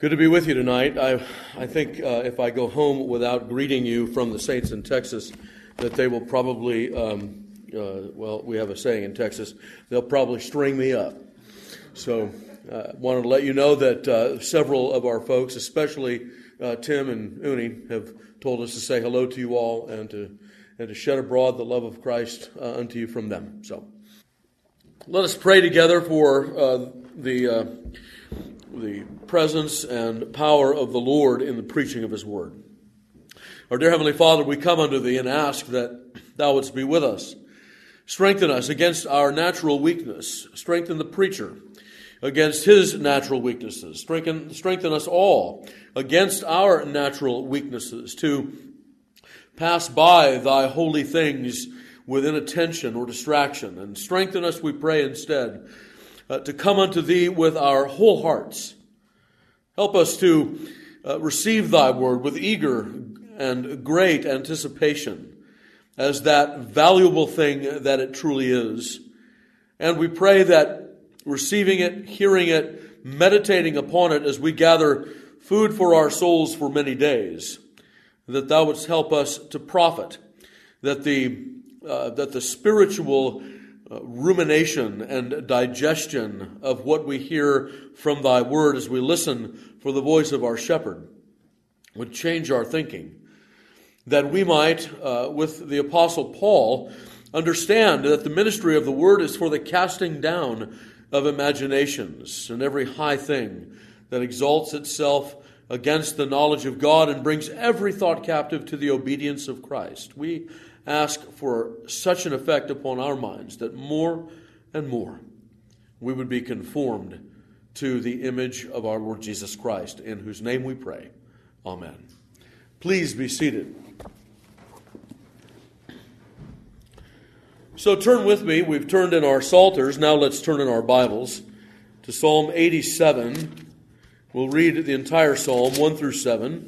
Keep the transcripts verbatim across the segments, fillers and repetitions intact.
Good to be with you tonight. I I think uh, if I go home without greeting you from the saints in Texas, that they will probably, um, uh, well, we have a saying in Texas, they'll probably string me up. So I uh, wanted to let you know that uh, several of our folks, especially uh, Tim and Uni, have told us to say hello to you all and to and to shed abroad the love of Christ uh, unto you from them. So let us pray together for uh, the... Uh, the presence and power of the Lord in the preaching of His Word. Our dear Heavenly Father, we come unto Thee and ask that Thou wouldst be with us. Strengthen us against our natural weakness. Strengthen the preacher against his natural weaknesses. Strengthen, strengthen us all against our natural weaknesses to pass by Thy holy things with inattention or distraction. And strengthen us, we pray, instead, Uh, to come unto Thee with our whole hearts. Help us to uh, receive Thy word with eager and great anticipation as that valuable thing that it truly is. And we pray that receiving it, hearing it, meditating upon it as we gather food for our souls for many days, that Thou wouldst help us to profit, that the, uh, that the spiritual Uh, rumination and digestion of what we hear from Thy word as we listen for the voice of our shepherd would change our thinking, that we might, uh, with the Apostle Paul, understand that the ministry of the word is for the casting down of imaginations and every high thing that exalts itself against the knowledge of God and brings every thought captive to the obedience of Christ. We ask for such an effect upon our minds that more and more we would be conformed to the image of our Lord Jesus Christ, in whose name we pray. Amen. Please be seated. So turn with me. We've turned in our Psalters. Now let's turn in our Bibles to Psalm eighty-seven. We'll read the entire Psalm, one through seven.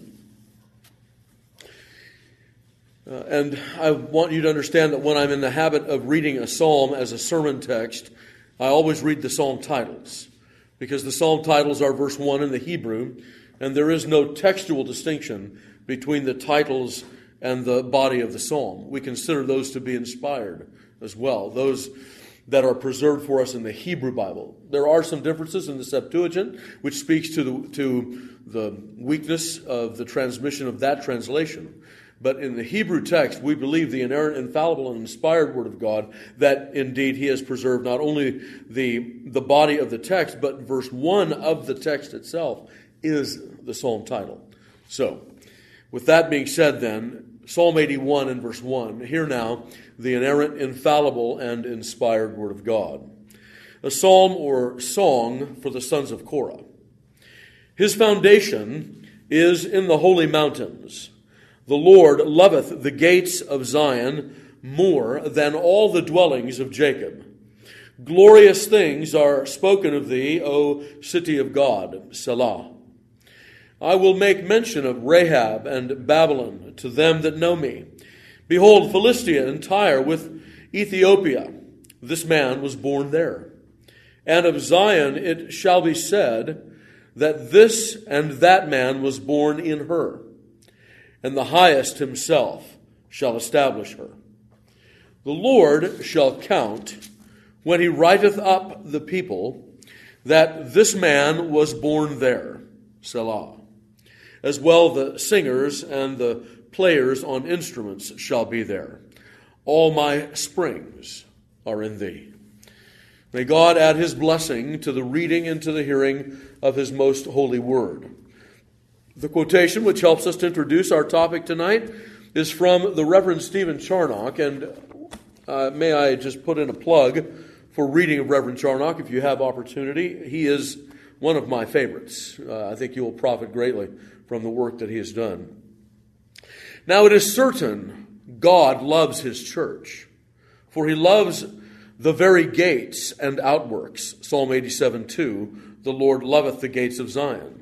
Uh, and I want you to understand that when I'm in the habit of reading a psalm as a sermon text, I always read the psalm titles, because the psalm titles are verse one in the Hebrew, and there is no textual distinction between the titles and the body of the psalm. We consider those to be inspired as well, those that are preserved for us in the Hebrew Bible. There are some differences in the Septuagint, which speaks to the, to the weakness of the transmission of that translation. But in the Hebrew text, we believe the inerrant, infallible, and inspired Word of God, that indeed He has preserved not only the, the body of the text, but verse one of the text itself is the psalm title. So, with that being said then, Psalm eighty-one and verse one, hear now the inerrant, infallible, and inspired Word of God. A psalm or song for the sons of Korah. His foundation is in the holy mountains. The Lord loveth the gates of Zion more than all the dwellings of Jacob. Glorious things are spoken of thee, O city of God, Selah. I will make mention of Rahab and Babylon to them that know me. Behold, Philistia and Tyre with Ethiopia. This man was born there. And of Zion it shall be said that this and that man was born in her. And the highest himself shall establish her. The Lord shall count, when he writeth up the people, that this man was born there, Selah. As well the singers and the players on instruments shall be there. All my springs are in thee. May God add His blessing to the reading and to the hearing of His most holy word. The quotation which helps us to introduce our topic tonight is from the Reverend Stephen Charnock, and uh, may I just put in a plug for reading of Reverend Charnock if you have opportunity. He is one of my favorites. Uh, I think you will profit greatly from the work that he has done. Now it is certain God loves His church, for He loves the very gates and outworks. Psalm eighty-seven two, the Lord loveth the gates of Zion.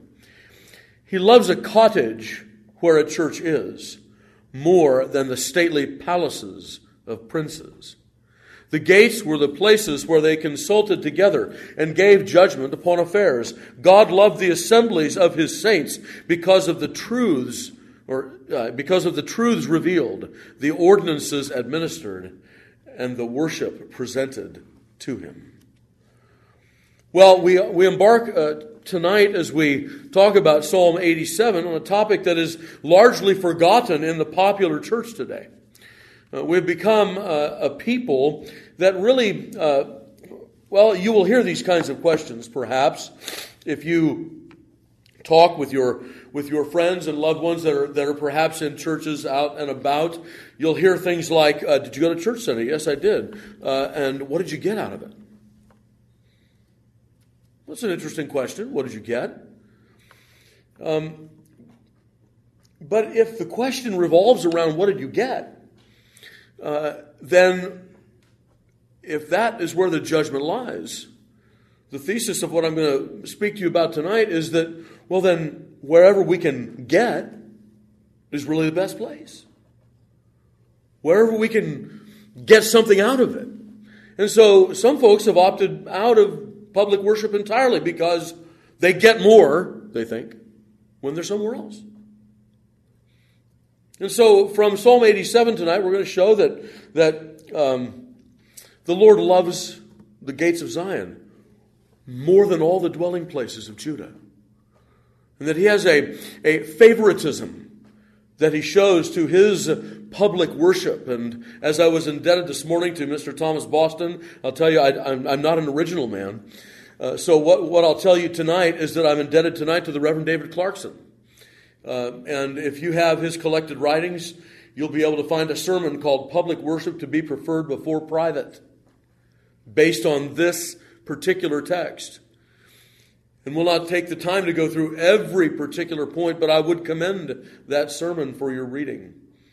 He loves a cottage where a church is more than the stately palaces of princes. The gates were the places where they consulted together and gave judgment upon affairs. God loved the assemblies of his saints because of the truths, or uh, because of the truths revealed, the ordinances administered, and the worship presented to him. Well, we we embark uh, tonight as we talk about Psalm eighty-seven on a topic that is largely forgotten in the popular church today. Uh, we've become uh, a people that really, uh, well, you will hear these kinds of questions perhaps if you talk with your with your friends and loved ones that are that are perhaps in churches out and about. You'll hear things like, uh, "Did you go to church Sunday?" "Yes, I did." Uh, and what did you get out of it? That's an interesting question. What did you get? Um, but if the question revolves around what did you get, uh, then if that is where the judgment lies, the thesis of what I'm going to speak to you about tonight is that, well, then wherever we can get is really the best place. Wherever we can get something out of it. And so some folks have opted out of public worship entirely because they get more, they think, when they're somewhere else. And so from Psalm eighty-seven tonight, we're going to show that, that um, the Lord loves the gates of Zion more than all the dwelling places of Judah. And that he has a, a favoritism that he shows to his public worship. And as I was indebted this morning to Mister Thomas Boston, I'll tell you, I, I'm, I'm not an original man. Uh, so what, what I'll tell you tonight is that I'm indebted tonight to the Reverend David Clarkson. Uh, and if you have his collected writings, you'll be able to find a sermon called Public Worship to be Preferred Before Private, based on this particular text. And we'll not take the time to go through every particular point, but I would commend that sermon for your reading.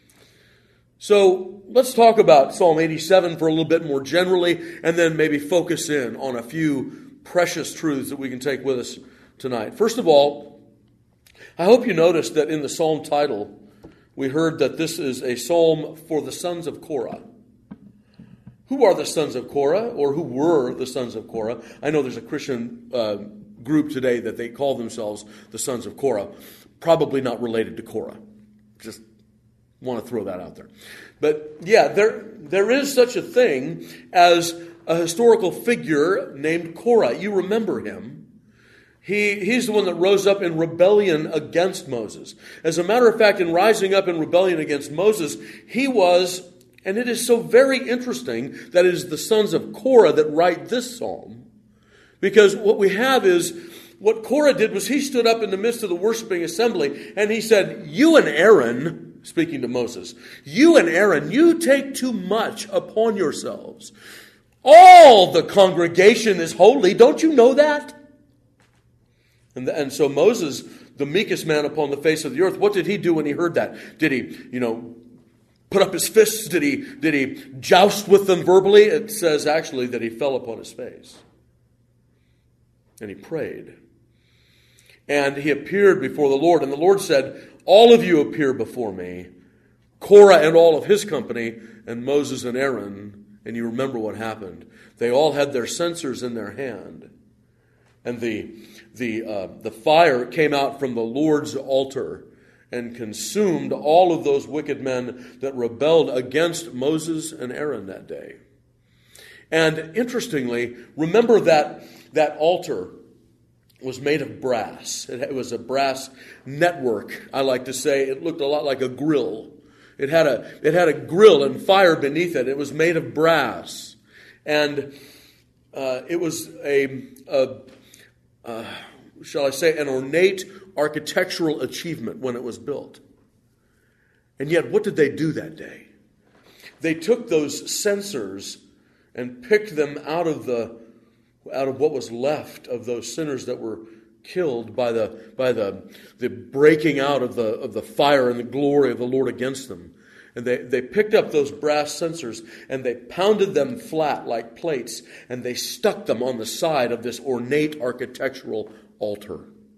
So let's talk about Psalm eighty-seven for a little bit more generally, and then maybe focus in on a few precious truths that we can take with us tonight. First of all, I hope you noticed that in the psalm title, we heard that this is a psalm for the sons of Korah. Who are the sons of Korah, or who were the sons of Korah? I know there's a Christian uh, group today that they call themselves the sons of Korah. Probably not related to Korah. Just want to throw that out there. But yeah, there there is such a thing as a historical figure named Korah. You remember him. He, he's the one that rose up in rebellion against Moses. As a matter of fact, in rising up in rebellion against Moses, he was, and it is so very interesting that it is the sons of Korah that write this psalm. Because what we have is, what Korah did was he stood up in the midst of the worshiping assembly and he said, "You and Aaron," speaking to Moses, "you and Aaron, you take too much upon yourselves. All the congregation is holy. Don't you know that?" And, and so Moses, the meekest man upon the face of the earth, what did he do when he heard that? Did he, you know, put up his fists? Did he, did he joust with them verbally? It says actually that he fell upon his face. And he prayed. And he appeared before the Lord. And the Lord said, "All of you appear before me, Korah and all of his company, and Moses and Aaron." And you remember what happened. They all had their censers in their hand. And the the uh, the fire came out from the Lord's altar and consumed all of those wicked men that rebelled against Moses and Aaron that day. And interestingly, remember that that altar was made of brass. It was a brass network, I like to say. It looked a lot like a grill. It had a it had a grill and fire beneath it. It was made of brass. And uh, it was a... a Uh, shall I say, an ornate architectural achievement when it was built. And yet, what did they do that day? They took those censers and picked them out of the out of what was left of those sinners that were killed by the by the the breaking out of the of the fire and the glory of the Lord against them. And they, they picked up those brass censers and they pounded them flat like plates and they stuck them on the side of this ornate architectural altar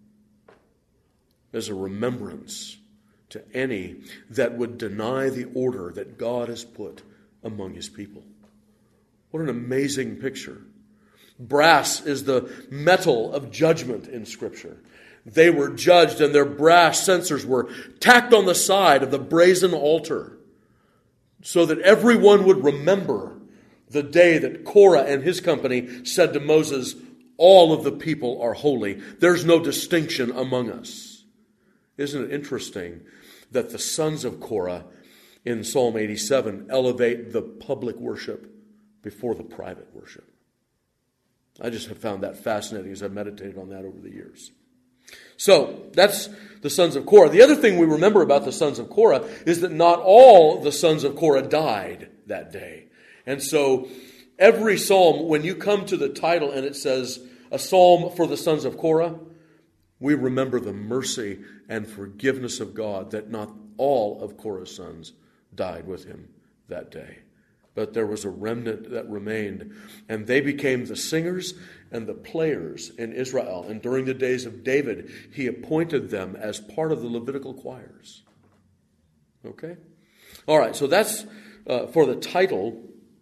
as a remembrance to any that would deny the order that God has put among his people. What an amazing picture. Brass is the metal of judgment in Scripture. They were judged, and their brass censers were tacked on the side of the brazen altar so that everyone would remember the day that Korah and his company said to Moses, all of the people are holy. There's no distinction among us. Isn't it interesting that the sons of Korah in Psalm eighty-seven elevate the public worship before the private worship? I just have found that fascinating as I've meditated on that over the years. So, that's the sons of Korah. The other thing we remember about the sons of Korah is that not all the sons of Korah died that day. And so, every psalm, when you come to the title and it says, a psalm for the sons of Korah, we remember the mercy and forgiveness of God that not all of Korah's sons died with him that day. But there was a remnant that remained, and they became the singers and the players in Israel. And during the days of David, he appointed them as part of the Levitical choirs. Okay? All right, so that's uh, for the title.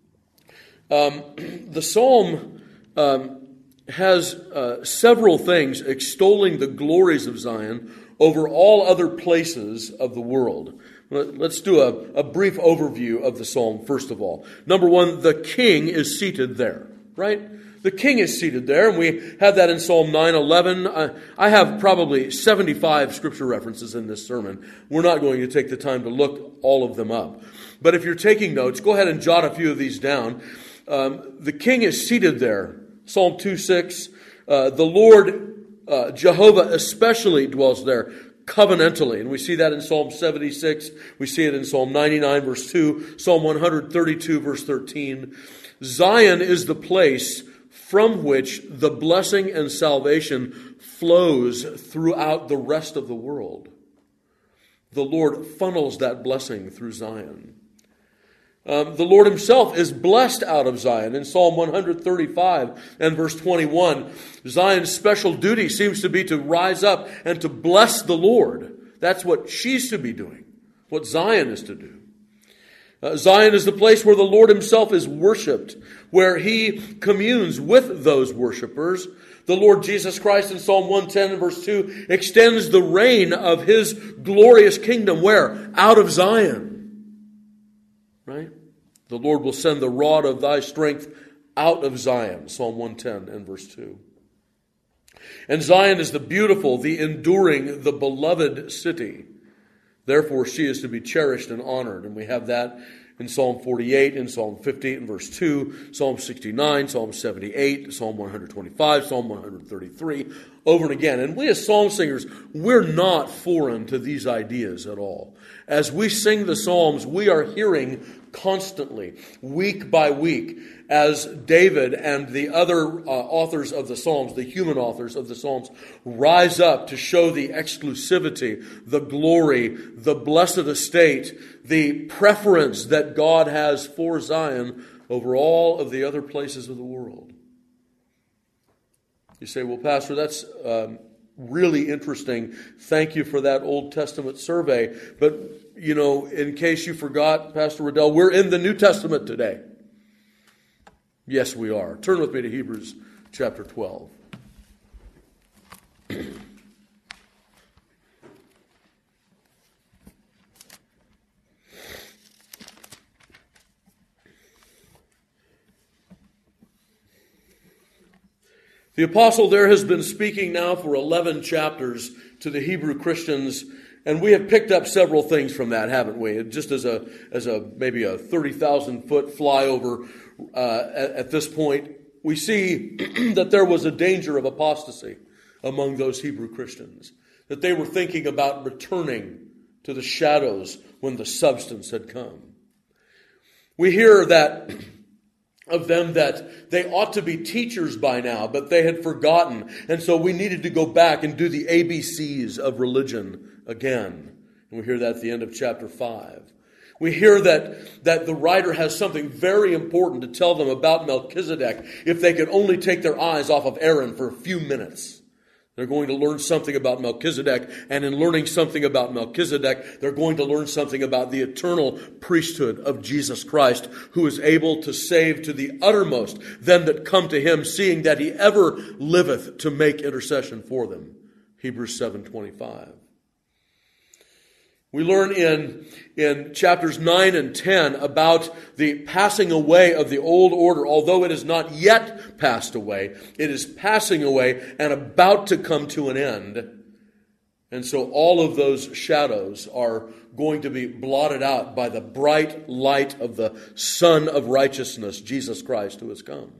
Um, the psalm um, has uh, several things extolling the glories of Zion over all other places of the world. Let's do a, a brief overview of the psalm, first of all. Number one, the king is seated there, right? The king is seated there, and we have that in Psalm nine eleven. I, I have probably seventy-five scripture references in this sermon. We're not going to take the time to look all of them up. But if you're taking notes, go ahead and jot a few of these down. Um, the king is seated there. Psalm two six, uh, the Lord, uh, Jehovah especially dwells there, covenantally. And we see that in Psalm seventy-six. We see it in Psalm ninety-nine, verse two. Psalm one thirty-two, verse thirteen. Zion is the place from which the blessing and salvation flows throughout the rest of the world. The Lord funnels that blessing through Zion. Um, the Lord himself is blessed out of Zion. In Psalm one thirty-five and verse twenty-one, Zion's special duty seems to be to rise up and to bless the Lord. That's what she's to be doing, what Zion is to do. Uh, Zion is the place where the Lord himself is worshipped, where he communes with those worshipers. The Lord Jesus Christ in Psalm one ten and verse two extends the reign of his glorious kingdom where? Out of Zion. Right? The Lord will send the rod of thy strength out of Zion. Psalm one ten and verse two. And Zion is the beautiful, the enduring, the beloved city. Therefore she is to be cherished and honored. And we have that in Psalm forty-eight, in Psalm fifty-eight and verse two, Psalm sixty-nine, Psalm seventy-eight, Psalm one twenty-five, Psalm one thirty-three, over and again. And we as psalm singers, we're not foreign to these ideas at all. As we sing the psalms, we are hearing constantly, week by week, as David and the other uh, authors of the Psalms, the human authors of the Psalms, rise up to show the exclusivity, the glory, the blessed estate, the preference that God has for Zion over all of the other places of the world. You say, well, Pastor, that's um, really interesting. Thank you for that Old Testament survey. But, you know, in case you forgot, Pastor Riddell, we're in the New Testament today. Yes, we are. Turn with me to Hebrews chapter twelve. The apostle there has been speaking now for eleven chapters to the Hebrew Christians, and we have picked up several things from that, haven't we? Just as a as a maybe a thirty thousand foot flyover uh, at, at this point, we see that there was a danger of apostasy among those Hebrew Christians, that they were thinking about returning to the shadows when the substance had come. We hear that of them that they ought to be teachers by now, but they had forgotten. And so we needed to go back and do the A B Cs of religion again. And we hear that at the end of chapter five. We hear that, that the writer has something very important to tell them about Melchizedek if they could only take their eyes off of Aaron for a few minutes. They're going to learn something about Melchizedek, and in learning something about Melchizedek, they're going to learn something about the eternal priesthood of Jesus Christ, who is able to save to the uttermost them that come to him, seeing that he ever liveth to make intercession for them. Hebrews seven twenty-five. We learn in, in chapters nine and ten about the passing away of the old order. Although it is not yet passed away, it is passing away and about to come to an end. And so all of those shadows are going to be blotted out by the bright light of the Son of Righteousness, Jesus Christ, who has come.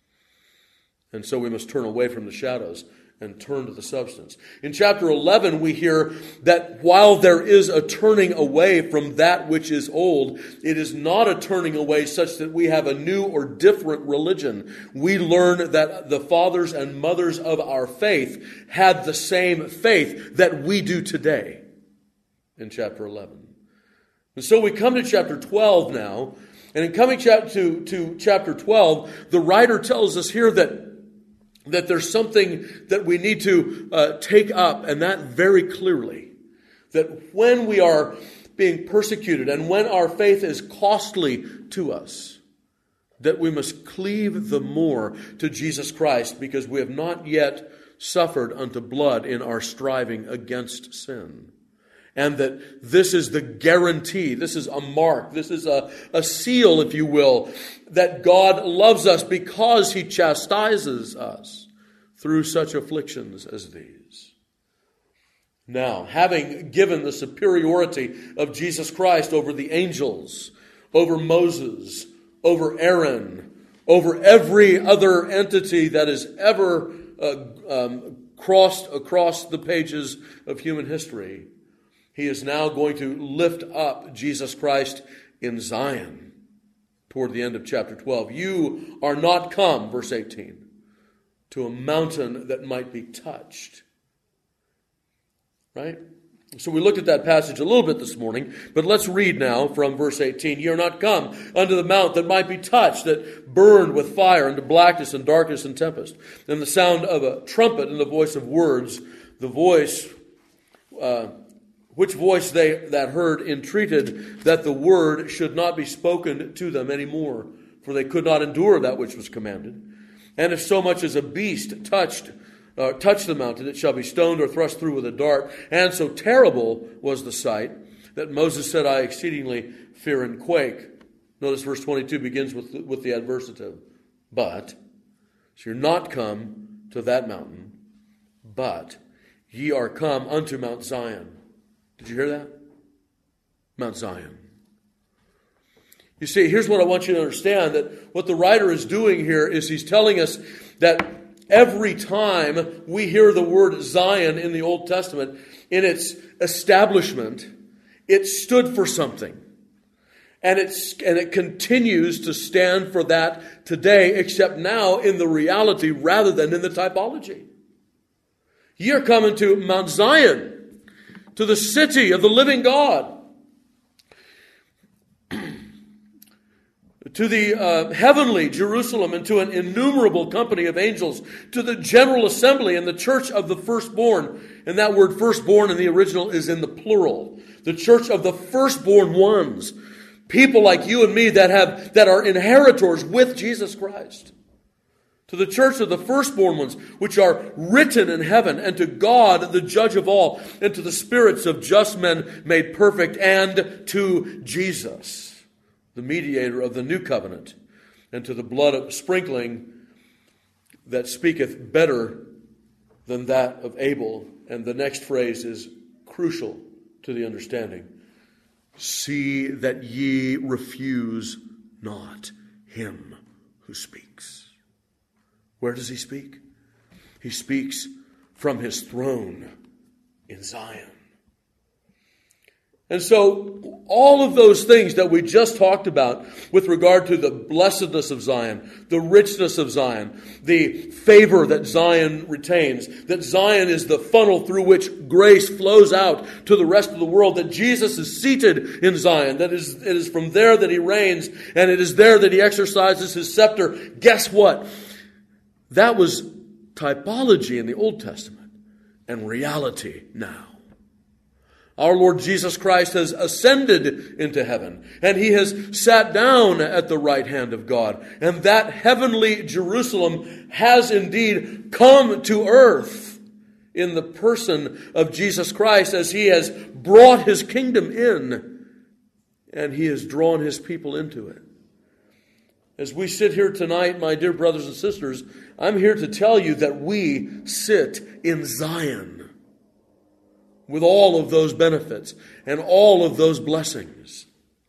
And so we must turn away from the shadows and turn to the substance. In chapter eleven, we hear that while there is a turning away from that which is old, it is not a turning away such that we have a new or different religion. We learn that the fathers and mothers of our faith had the same faith that we do today in chapter eleven. And so we come to chapter twelve now, and in coming to, to chapter twelve, the writer tells us here that that there's something that we need to uh, take up, and that very clearly. That when we are being persecuted and when our faith is costly to us, that we must cleave the more to Jesus Christ, because we have not yet suffered unto blood in our striving against sin. And that this is the guarantee, this is a mark, this is a, a seal, if you will, that God loves us because he chastises us through such afflictions as these. Now, having given the superiority of Jesus Christ over the angels, over Moses, over Aaron, over every other entity that has ever uh, um, crossed across the pages of human history, he is now going to lift up Jesus Christ in Zion toward the end of chapter twelve. You are not come, verse eighteen, to a mountain that might be touched. Right? So we looked at that passage a little bit this morning, but let's read now from verse eighteen. You are not come unto the mount that might be touched, that burned with fire, unto blackness and darkness and tempest, and the sound of a trumpet and the voice of words, the voice... Uh, Which voice they that heard entreated that the word should not be spoken to them any more, for they could not endure that which was commanded. And if so much as a beast touched uh, touched the mountain, it shall be stoned or thrust through with a dart. And so terrible was the sight that Moses said, I exceedingly fear and quake. Notice verse twenty-two begins with the, with the adversative. But, so you're not come to that mountain, but ye are come unto Mount Zion. Did you hear that? Mount Zion. You see, here's what I want you to understand, that what the writer is doing here is he's telling us that every time we hear the word Zion in the Old Testament, in its establishment, it stood for something. And it's and it continues to stand for that today, except now in the reality rather than in the typology. You're coming to Mount Zion, to the city of the living God, to the uh, heavenly Jerusalem, and to an innumerable company of angels, to the general assembly and the church of the firstborn. And that word firstborn in the original is in the plural. The church of the firstborn ones. People like you and me that have that are inheritors with Jesus Christ. To the church of the firstborn ones, which are written in heaven, and to God, the judge of all, and to the spirits of just men made perfect, and to Jesus, the mediator of the new covenant, and to the blood of sprinkling that speaketh better than that of Abel. And the next phrase is crucial to the understanding. See that ye refuse not him who speaks. Where does he speak? He speaks from his throne in Zion. And so all of those things that we just talked about with regard to the blessedness of Zion, the richness of Zion, the favor that Zion retains, that Zion is the funnel through which grace flows out to the rest of the world, that Jesus is seated in Zion, that is, it is from there that he reigns, and it is there that he exercises his scepter. Guess what? That was typology in the Old Testament. and reality now. Our Lord Jesus Christ has ascended into heaven, and he has sat down at the right hand of God. And that heavenly Jerusalem has indeed come to earth in the person of Jesus Christ, as he has brought his kingdom in, and he has drawn his people into it. As we sit here tonight, my dear brothers and sisters, I'm here to tell you that we sit in Zion, with all of those benefits and all of those blessings.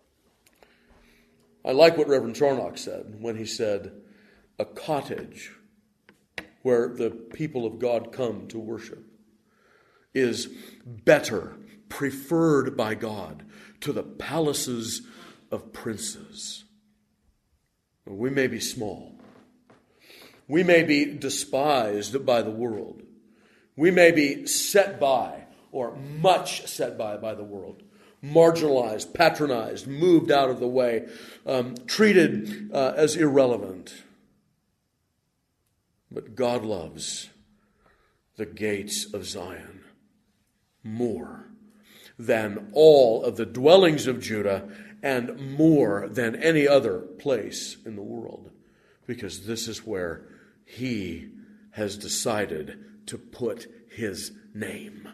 I like what Reverend Charnock said when he said, a cottage where the people of God come to worship is better, preferred by God, to the palaces of princes. We may be small. We may be despised by the world. We may be set by, or much set by by the world, marginalized, patronized, moved out of the way, um, treated uh, as irrelevant. But God loves the gates of Zion more than all of the dwellings of Judah and more than any other place in the world, because this is where he has decided to put his name.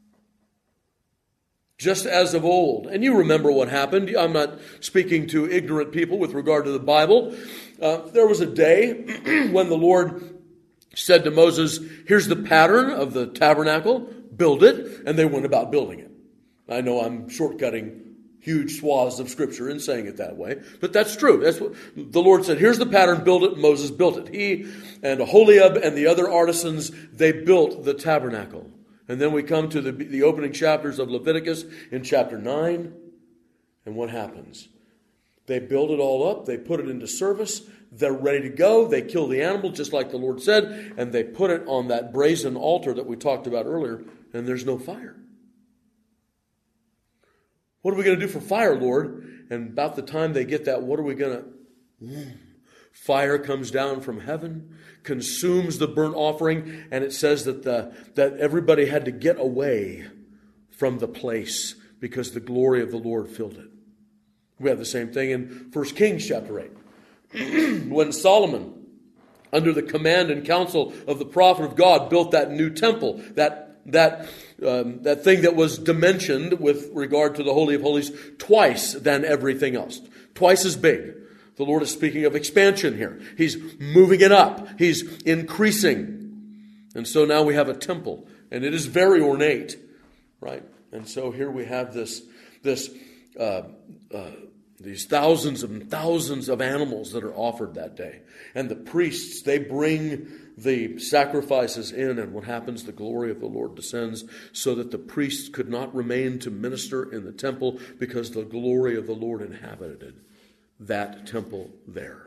Just as of old. And you remember what happened. I'm not speaking to ignorant people with regard to the Bible. Uh, there was a day when the Lord said to Moses, here's the pattern of the tabernacle, build it, and they went about building it. I know I'm shortcutting huge swaths of Scripture in saying it that way, but that's true. That's what the Lord said, here's the pattern, build it, Moses built it. He and Aholiab and the other artisans, they built the tabernacle. And then we come to the, the opening chapters of Leviticus in chapter nine. And what happens? They build it all up. They put it into service. They're ready to go. They kill the animal just like the Lord said. And they put it on that brazen altar that we talked about earlier. And there's no fire. What are we going to do for fire, Lord? And about the time they get that, what are we going to... Fire comes down from heaven, consumes the burnt offering, and it says that the that everybody had to get away from the place because the glory of the Lord filled it. We have the same thing in First Kings chapter eight. When Solomon, under the command and counsel of the prophet of God, built that new temple, that that um, that thing that was dimensioned with regard to the Holy of Holies twice than everything else. Twice as big. The Lord is speaking of expansion here. He's moving it up. He's increasing. And so now we have a temple. And it is very ornate. Right? And so here we have this, this, uh, uh, these thousands and thousands of animals that are offered that day. And the priests, they bring the sacrifices in. And what happens? The glory of the Lord descends so that the priests could not remain to minister in the temple because the glory of the Lord inhabited that temple there.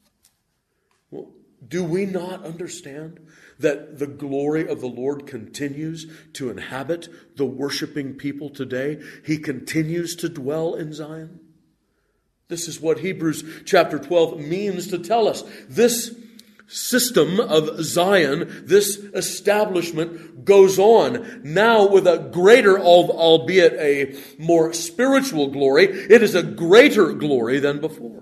Well, do we not understand that the glory of the Lord continues to inhabit the worshiping people today? He continues to dwell in Zion. This is what Hebrews chapter twelve means to tell us. This system of Zion, this establishment goes on now with a greater, albeit a more spiritual glory. It is a greater glory than before.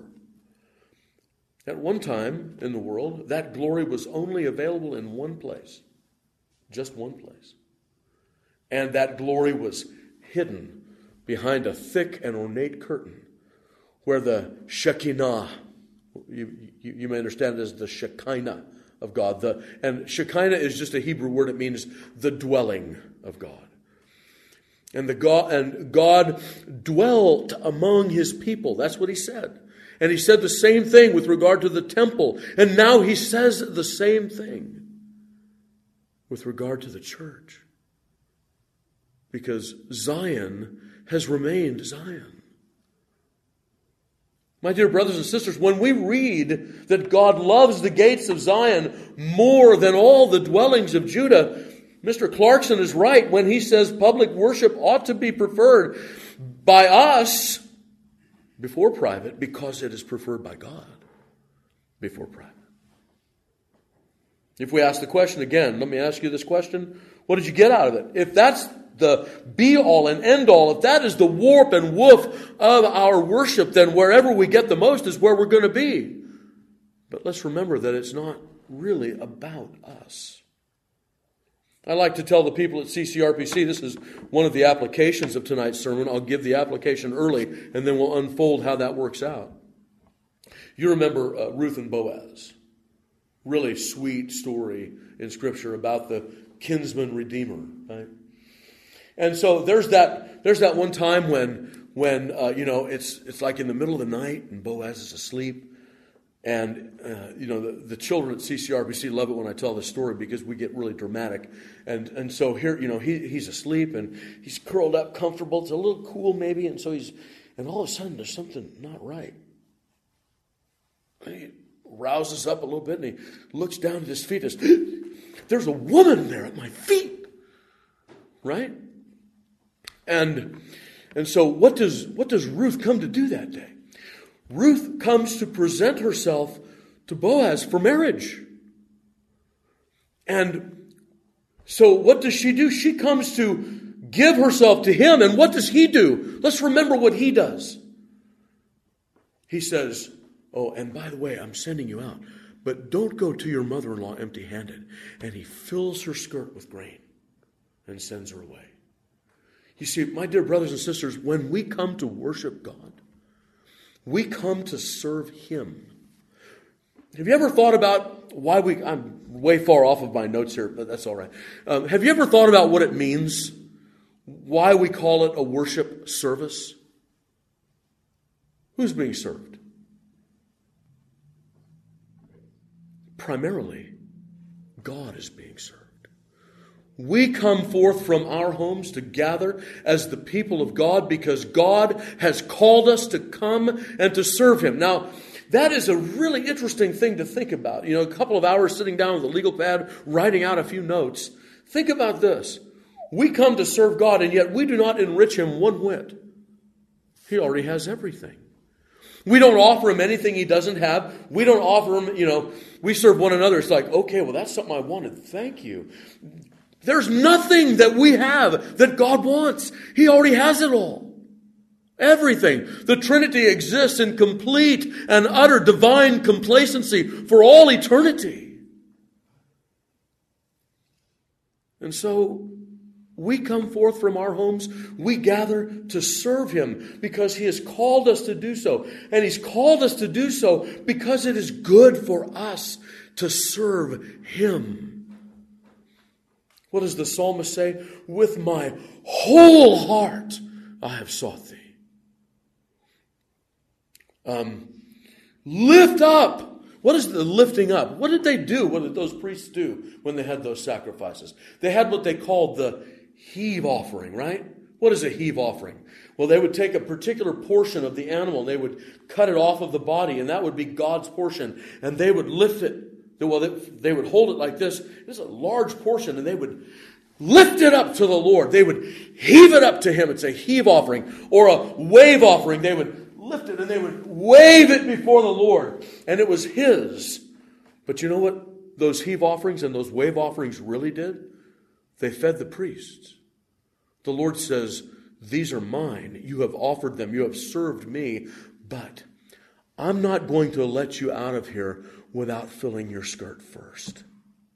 At one time in the world, that glory was only available in one place. Just one place. And that glory was hidden behind a thick and ornate curtain where the Shekinah, You, you, you may understand it as the Shekinah of God. The, and Shekinah is just a Hebrew word. It means the dwelling of God. And, the God. and God dwelt among his people. That's what he said. And he said the same thing with regard to the temple. And now he says the same thing with regard to the church. Because Zion has remained Zion. My dear brothers and sisters, when we read that God loves the gates of Zion more than all the dwellings of Judah, Mister Clarkson is right when he says public worship ought to be preferred by us before private because it is preferred by God before private. If we ask the question again, let me ask you this question. What did you get out of it? If that's the be-all and end-all, if that is the warp and woof of our worship, then wherever we get the most is where we're going to be. But let's remember that it's not really about us. I like to tell the people at C C R P C, this is one of the applications of tonight's sermon. I'll give the application early, and then we'll unfold how that works out. You remember uh, Ruth and Boaz. Really sweet story in Scripture about the kinsman redeemer, right? And so there's that there's that one time when when uh, you know it's it's like in the middle of the night and Boaz is asleep. And, uh, you know, the, the children at C C R P C love it when I tell this story because we get really dramatic. And and so here, you know, he he's asleep and he's curled up comfortable. It's a little cool maybe. And so he's, and all of a sudden there's something not right. And he rouses up a little bit and he looks down at his feet and says, there's a woman there at my feet. Right? And and so what does what does Ruth come to do that day? Ruth comes to present herself to Boaz for marriage. And so what does she do? She comes to give herself to him. And what does he do? Let's remember what he does. He says, oh, and by the way, I'm sending you out, but don't go to your mother-in-law empty-handed. And he fills her skirt with grain and sends her away. You see, my dear brothers and sisters, when we come to worship God, we come to serve him. Have you ever thought about why we... I'm way far off of my notes here, but that's all right. Um, have you ever thought about what it means? Why we call it a worship service? Who's being served? Primarily, God is being served. We come forth from our homes to gather as the people of God because God has called us to come and to serve him. Now, that is a really interesting thing to think about. You know, a couple of hours sitting down with a legal pad, writing out a few notes. Think about this. We come to serve God, and yet we do not enrich him one whit. He already has everything. We don't offer him anything he doesn't have. We don't offer him, you know, we serve one another. It's like, okay, well, that's something I wanted. Thank you. There's nothing that we have that God wants. He already has it all. Everything. The Trinity exists in complete and utter divine complacency for all eternity. And so we come forth from our homes. We gather to serve him because he has called us to do so. And he's called us to do so because it is good for us to serve him. What does the psalmist say? With my whole heart I have sought thee. Um, lift up. What is the lifting up? What did they do? What did those priests do when they had those sacrifices? They had what they called the heave offering, right? What is a heave offering? Well, they would take a particular portion of the animal and they would cut it off of the body, and that would be God's portion. And they would lift it. Well, they, they would hold it like this. This is a large portion, and they would lift it up to the Lord. They would heave it up to him. It's a heave offering. Or a wave offering. They would lift it and they would wave it before the Lord. And it was his. But you know what those heave offerings and those wave offerings really did? They fed the priests. The Lord says, these are mine. You have offered them. You have served me. But I'm not going to let you out of here without filling your skirt first.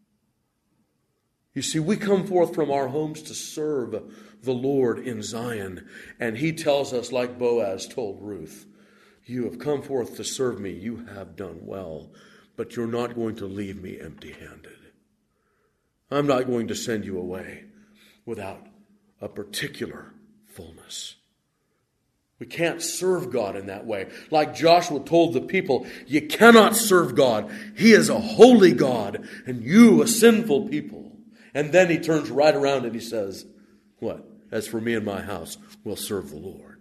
You see, we come forth from our homes to serve the Lord in Zion. And he tells us, like Boaz told Ruth, you have come forth to serve me. You have done well. But you're not going to leave me empty-handed. I'm not going to send you away without a particular fullness. We can't serve God in that way. Like Joshua told the people, you cannot serve God. He is a holy God, and you a sinful people. And then he turns right around and he says, what? As for me and my house, we'll serve the Lord.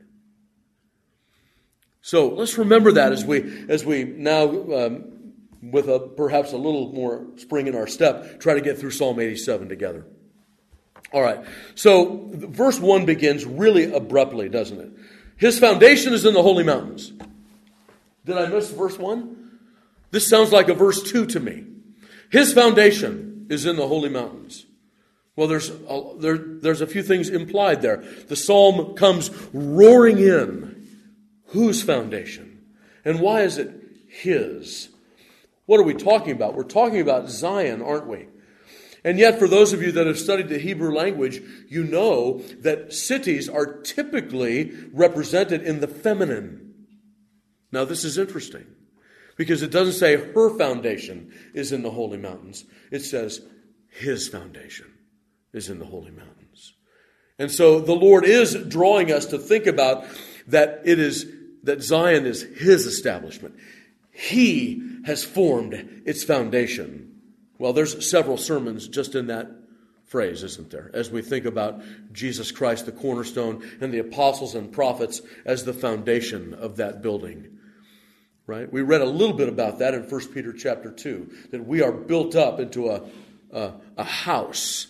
So let's remember that as we as we now, um, with a perhaps a little more spring in our step, try to get through Psalm eighty-seven together. All right. So verse one begins really abruptly, doesn't it? His foundation is in the holy mountains. Did I miss verse one? This sounds like a verse two to me. His foundation is in the holy mountains. Well, there's a, there, there's a few things implied there. The psalm comes roaring in. Whose foundation? And why is it his? What are we talking about? We're talking about Zion, aren't we? And yet, for those of you that have studied the Hebrew language, you know that cities are typically represented in the feminine. Now, this is interesting, because it doesn't say her foundation is in the holy mountains. It says his foundation is in the holy mountains. And so the Lord is drawing us to think about that it is that Zion is his establishment. He has formed its foundation. Well, there's several sermons just in that phrase, isn't there? As we think about Jesus Christ, the cornerstone, and the apostles and prophets as the foundation of that building. Right? We read a little bit about that in First Peter chapter two, that we are built up into a, a, a house.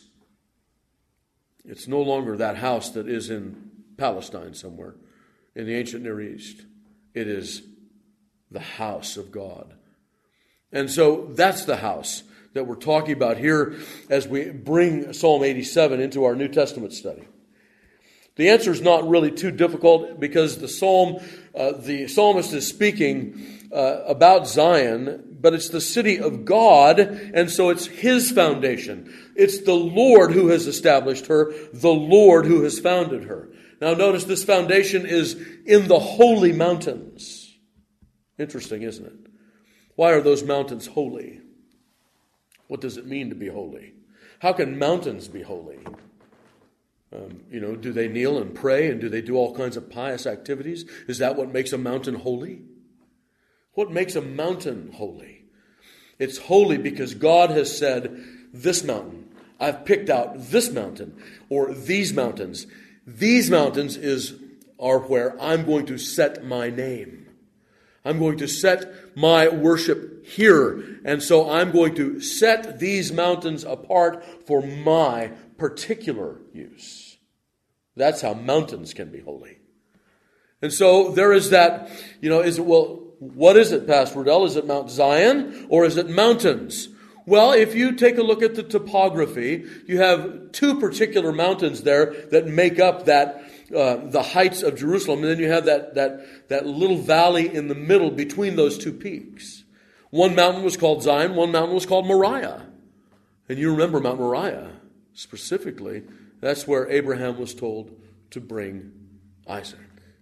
It's no longer that house that is in Palestine somewhere, in the ancient Near East. It is the house of God. And so that's the house that we're talking about here as we bring Psalm eighty-seven into our New Testament study. The answer is not really too difficult, because the psalm, uh, the psalmist is speaking uh, about Zion, but it's the city of God, and so it's his foundation. It's the Lord who has established her, the Lord who has founded her. Now notice this foundation is in the holy mountains. Interesting, isn't it? Why are those mountains holy? What does it mean to be holy? How can mountains be holy? Um, you know, do they kneel and pray, and do they do all kinds of pious activities? Is that what makes a mountain holy? What makes a mountain holy? It's holy because God has said, this mountain, I've picked out this mountain, or these mountains. These mountains is are where I'm going to set my name. I'm going to set my worship here. And so I'm going to set these mountains apart for my particular use. That's how mountains can be holy. And so there is that, you know, is it, well, what is it, Pastor Riddell? Is it Mount Zion or is it mountains? Well, if you take a look at the topography, you have two particular mountains there that make up that uh, the heights of Jerusalem, and then you have that that that little valley in the middle between those two peaks. One mountain was called Zion, one mountain was called Moriah. And you remember Mount Moriah specifically. That's where Abraham was told to bring Isaac.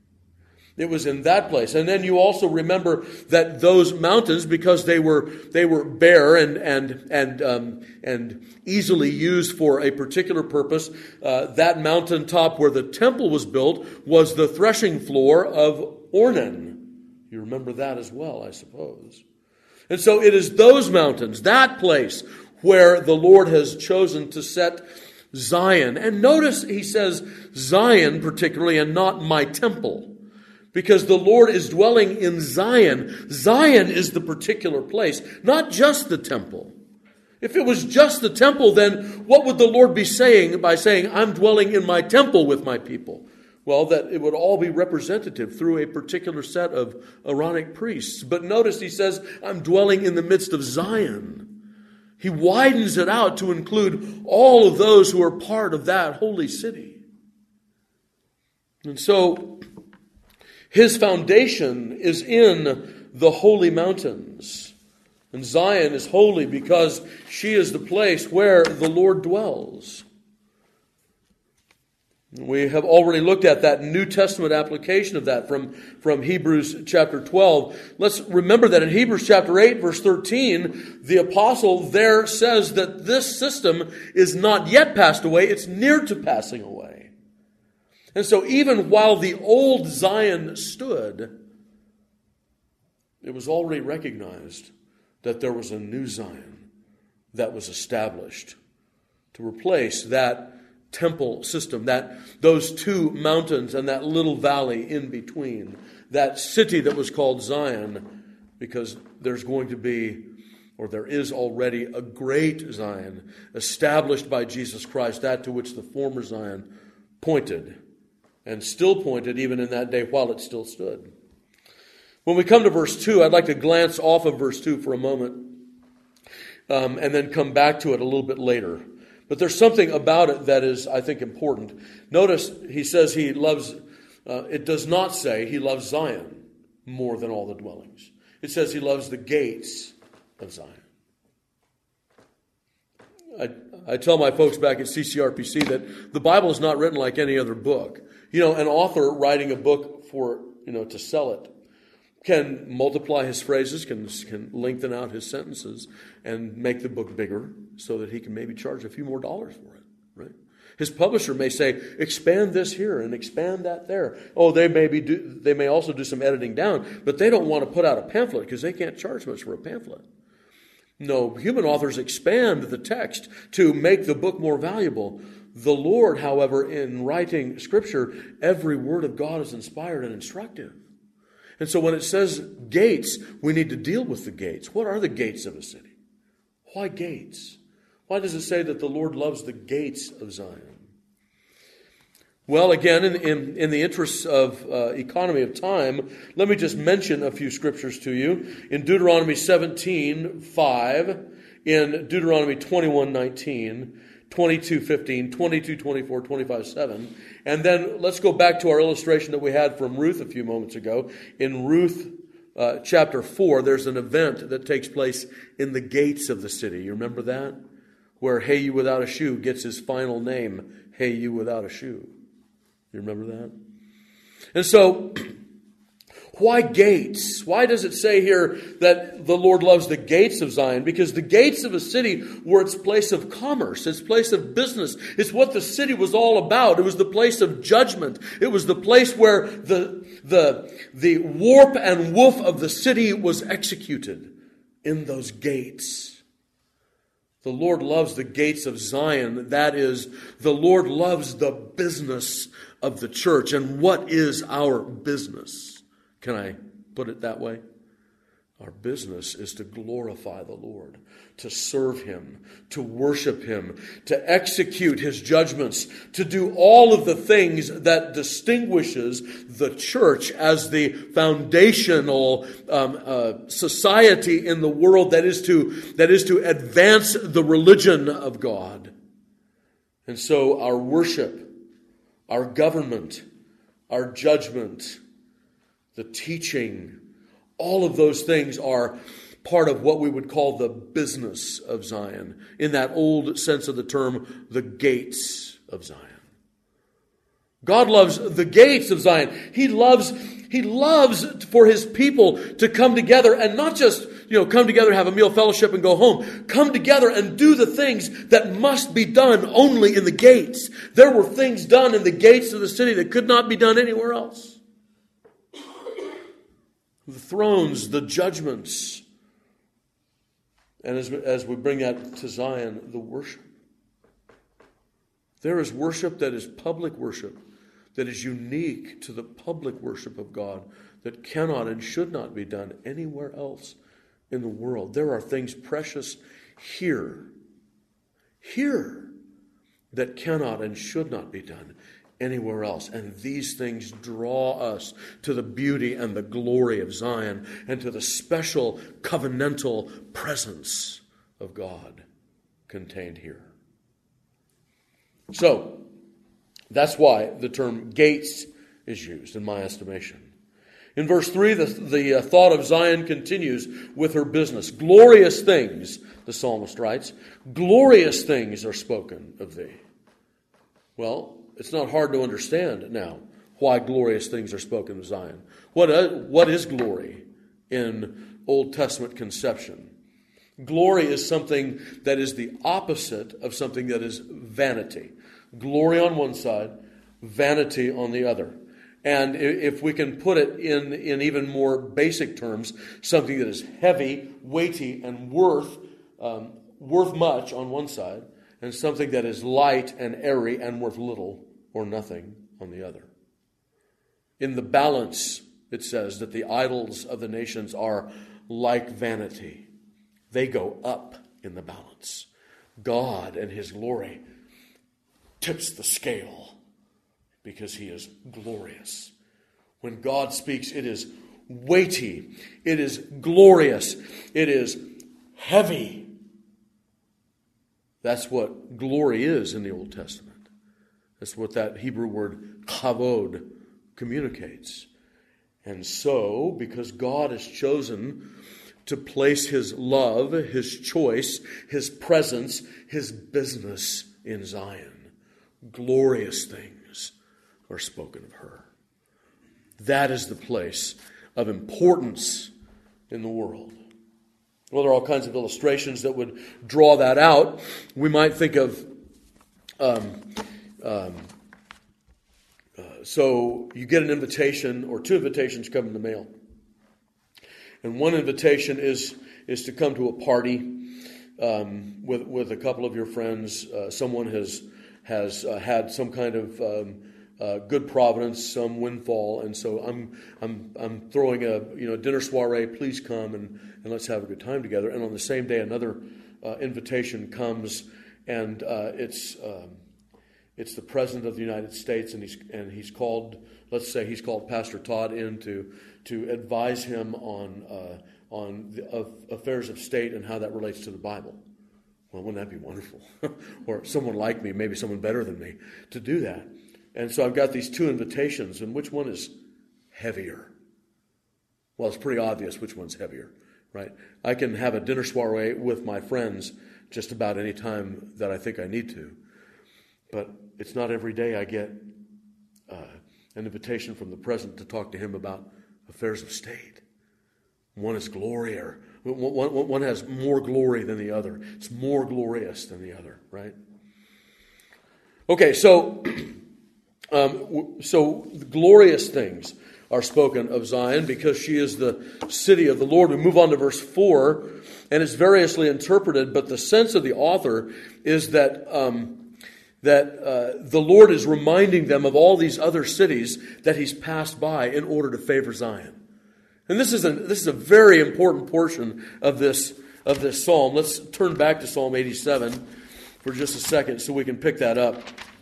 It was in that place. And then you also remember that those mountains, because they were they were bare and and and um, and easily used for a particular purpose, uh, that mountaintop where the temple was built was the threshing floor of Ornan. You remember that as well, I suppose. And so it is those mountains, that place, where the Lord has chosen to set Zion. And notice he says Zion particularly, and not my temple. Because the Lord is dwelling in Zion. Zion is the particular place, not just the temple. If it was just the temple, then what would the Lord be saying by saying, I'm dwelling in my temple with my people? Well, that it would all be representative through a particular set of Aaronic priests. But notice he says, I'm dwelling in the midst of Zion. He widens it out to include all of those who are part of that holy city. And so his foundation is in the holy mountains. And Zion is holy because she is the place where the Lord dwells. We have already looked at that New Testament application of that from, from Hebrews chapter twelve. Let's remember that in Hebrews chapter eight, verse thirteen, the apostle there says that this system is not yet passed away, it's near to passing away. And so even while the old Zion stood, it was already recognized that there was a new Zion that was established to replace that temple system, that those two mountains and that little valley in between, that city that was called Zion, because there's going to be, or there is already, a great Zion established by Jesus Christ, that to which the former Zion pointed, and still pointed even in that day while it still stood. When we come to verse two, I'd like to glance off of verse two for a moment, um, and then come back to it a little bit later. But there's something about it that is, I think, important. Notice he says he loves, uh, it does not say he loves Zion more than all the dwellings. It says he loves the gates of Zion. I, I tell my folks back at C C R P C that the Bible is not written like any other book. You know, an author writing a book for, you know, to sell it can multiply his phrases, can, can lengthen out his sentences, and make the book bigger so that he can maybe charge a few more dollars for it, right? His publisher may say, expand this here and expand that there. Oh, they may be do, they may also do some editing down, but they don't want to put out a pamphlet because they can't charge much for a pamphlet. No, human authors expand the text to make the book more valuable. The Lord, however, in writing Scripture, every word of God is inspired and instructive. And so when it says gates, we need to deal with the gates. What are the gates of a city? Why gates? Why does it say that the Lord loves the gates of Zion? Well, again, in, in, in the interests of uh, economy of time, let me just mention a few scriptures to you. In Deuteronomy seventeen five, in Deuteronomy twenty-one nineteen, twenty-two fifteen, twenty-two twenty-four, twenty-five seven. And then let's go back to our illustration that we had from Ruth a few moments ago. In Ruth uh, chapter four, there's an event that takes place in the gates of the city. You remember that? Where Hey You Without a Shoe gets his final name, Hey You Without a Shoe. You remember that? And so, why gates? Why does it say here that the Lord loves the gates of Zion? Because the gates of a city were its place of commerce, its place of business. It's what the city was all about. It was the place of judgment. It was the place where the, the, the warp and woof of the city was executed in those gates. The Lord loves the gates of Zion. That is, the Lord loves the business of the church. And what is our business? Can I put it that way? Our business is to glorify the Lord, to serve Him, to worship Him, to execute His judgments, to do all of the things that distinguishes the church as the foundational um, uh, society in the world that is to that is to advance the religion of God. And so our worship, our government, our judgment, the teaching, all of those things are part of what we would call the business of Zion. In that old sense of the term, the gates of Zion. God loves the gates of Zion. He loves, He loves for His people to come together and not just, you know, come together, have a meal, fellowship, and go home. Come together and do the things that must be done only in the gates. There were things done in the gates of the city that could not be done anywhere else. The thrones, the judgments. And as, as we bring that to Zion, the worship. There is worship that is public worship, that is unique to the public worship of God, that cannot and should not be done anywhere else in the world. There are things precious here, here, that cannot and should not be done anywhere else. And these things draw us to the beauty and the glory of Zion and to the special covenantal presence of God contained here. So, that's why the term gates is used, in my estimation. In verse three, the, the thought of Zion continues with her business. Glorious things, the psalmist writes, glorious things are spoken of thee. Well, it's not hard to understand now why glorious things are spoken of Zion. What, uh, what is glory in Old Testament conception? Glory is something that is the opposite of something that is vanity. Glory on one side, vanity on the other. And if we can put it in, in even more basic terms, something that is heavy, weighty, and worth, um, worth much on one side, and something that is light and airy and worth little or nothing on the other. In the balance, it says that the idols of the nations are like vanity. They go up in the balance. God and His glory tips the scale because He is glorious. When God speaks, it is weighty. It is glorious. It is heavy. That's what glory is in the Old Testament. That's what that Hebrew word kavod communicates. And so, because God has chosen to place His love, His choice, His presence, His business in Zion, glorious things are spoken of her. That is the place of importance in the world. Well, there are all kinds of illustrations that would draw that out. We might think of, um, um, uh, so you get an invitation, or two invitations come in the mail. And one invitation is is to come to a party um, with with a couple of your friends. Uh, someone has has uh, had some kind of um, uh, good providence, some windfall, and so I'm I'm I'm throwing a you know dinner soiree. Please come and, and let's have a good time together. And on the same day, another uh, invitation comes, and uh, it's um, it's the President of the United States, and he's and he's called. Let's say he's called Pastor Todd in to to advise him on uh, on the of affairs of state and how that relates to the Bible. Well, wouldn't that be wonderful? Or someone like me, maybe someone better than me, to do that. And so I've got these two invitations, and which one is heavier? Well, it's pretty obvious which one's heavier, right? I can have a dinner soiree with my friends just about any time that I think I need to. But it's not every day I get uh, an invitation from the President to talk to him about affairs of state. One is glorier. One, one, one has more glory than the other. It's more glorious than the other, right? Okay, so um, so the glorious things are spoken of Zion because she is the city of the Lord. We move on to verse four, and it's variously interpreted, but the sense of the author is that um, that uh, the Lord is reminding them of all these other cities that He's passed by in order to favor Zion. And this is a this is a very important portion of this of this psalm. Let's turn back to Psalm eighty-seven for just a second so we can pick that up.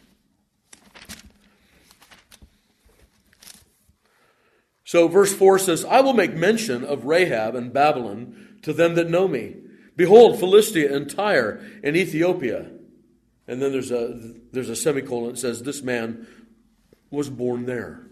So verse four says, I will make mention of Rahab and Babylon to them that know me. Behold, Philistia and Tyre and Ethiopia. And then there's a there's a semicolon that says, this man was born there.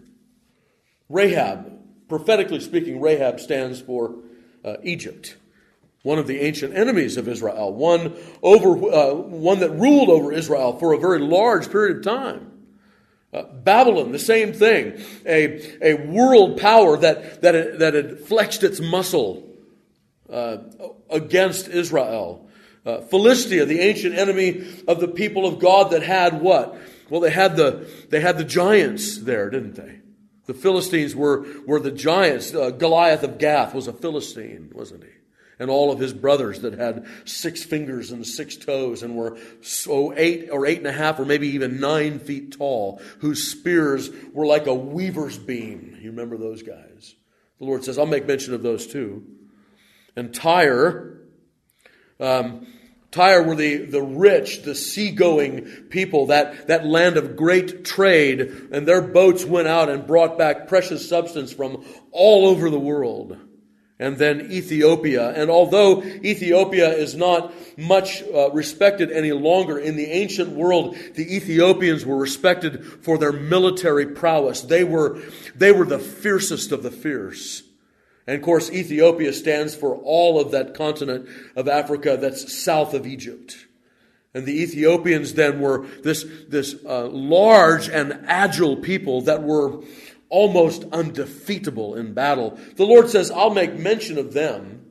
Rahab, prophetically speaking, Rahab stands for uh, Egypt, one of the ancient enemies of Israel, one over uh, one that ruled over Israel for a very large period of time. Uh, Babylon, the same thing, a a world power that that had, that had flexed its muscle uh, against Israel. Uh, Philistia, the ancient enemy of the people of God that had what? Well, they had the they had the giants there, didn't they? The Philistines were were the giants. Uh, Goliath of Gath was a Philistine, wasn't he? And all of his brothers that had six fingers and six toes and were so eight or eight and a half or maybe even nine feet tall, whose spears were like a weaver's beam. You remember those guys? The Lord says, I'll make mention of those too. And Tyre, um, Tyre were the, the rich, the seagoing people, that, that land of great trade, and their boats went out and brought back precious substance from all over the world. And then Ethiopia. And although Ethiopia is not much uh, respected any longer in the ancient world, the Ethiopians were respected for their military prowess. They were, they were the fiercest of the fierce. And of course, Ethiopia stands for all of that continent of Africa that's south of Egypt. And the Ethiopians then were this, this uh, large and agile people that were almost undefeatable in battle. The Lord says, I'll make mention of them,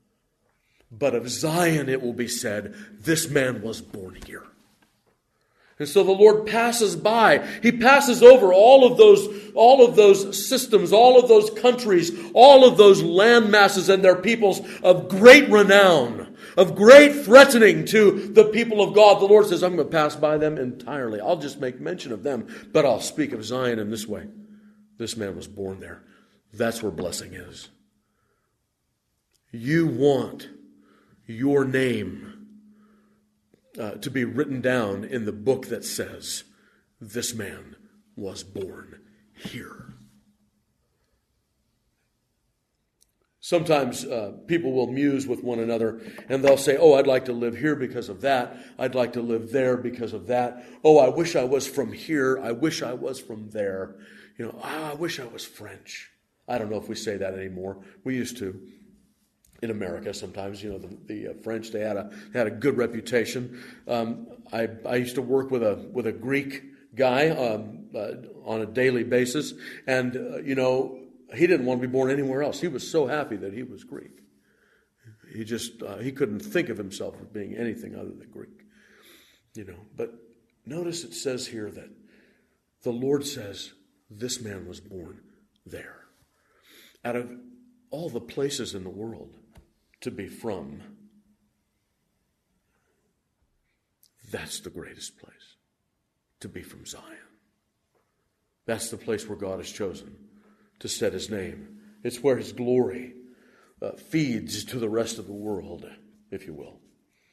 but of Zion it will be said, this man was born here. And so the Lord passes by. He passes over all of those, all of those systems, all of those countries, all of those land masses and their peoples of great renown, of great threatening to the people of God. The Lord says, I'm going to pass by them entirely. I'll just make mention of them, but I'll speak of Zion in this way. This man was born there. That's where blessing is. You want your name uh, to be written down in the book that says, this man was born here. Sometimes uh, people will muse with one another and they'll say, oh, I'd like to live here because of that. I'd like to live there because of that. Oh, I wish I was from here. I wish I was from there. You know, oh, I wish I was French. I don't know if we say that anymore. We used to. In America, sometimes, you know, the, the uh, French, they had a they had a good reputation. Um, I I used to work with a with a Greek guy um, uh, on a daily basis, and uh, you know, he didn't want to be born anywhere else. He was so happy that he was Greek. He just uh, he couldn't think of himself as being anything other than Greek. You know, but notice it says here that the Lord says this man was born there, out of all the places in the world to be from. That's the greatest place, to be from Zion. That's the place where God has chosen to set his name. It's where his glory uh, feeds to the rest of the world, if you will.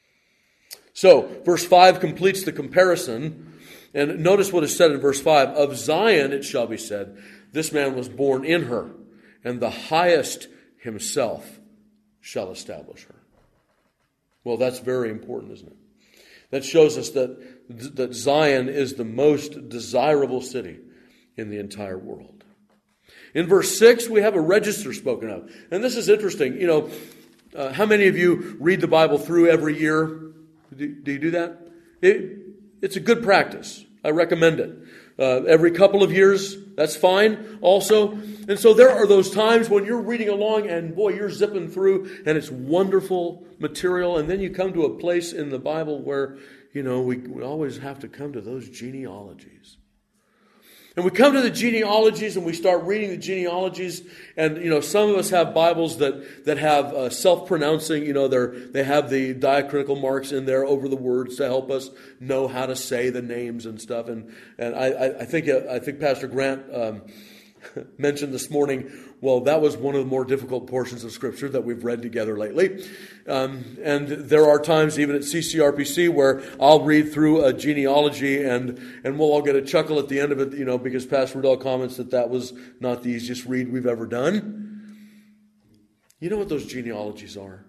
So, verse five completes the comparison. And notice what is said in verse five. Of Zion it shall be said, this man was born in her, and the highest himself shall establish her. Well, that's very important, isn't it? That shows us that, that Zion is the most desirable city in the entire world. In verse six, we have a register spoken of. And this is interesting. You know, uh, how many of you read the Bible through every year? Do, do you do that? It, it's a good practice. I recommend it. Uh, every couple of years, that's fine also. And so there are those times when you're reading along and boy, you're zipping through and it's wonderful material. And then you come to a place in the Bible where, you know, we, we always have to come to those genealogies. And we come to the genealogies and we start reading the genealogies. And, you know, some of us have Bibles that, that have uh, self-pronouncing, you know, they're, they have the diacritical marks in there over the words to help us know how to say the names and stuff. And, and I, I think, I think Pastor Grant um, mentioned this morning, well, that was one of the more difficult portions of Scripture that we've read together lately. Um, and there are times even at C C R P C where I'll read through a genealogy and, and we'll all get a chuckle at the end of it, you know, because Pastor Riddell comments that that was not the easiest read we've ever done. You know what those genealogies are?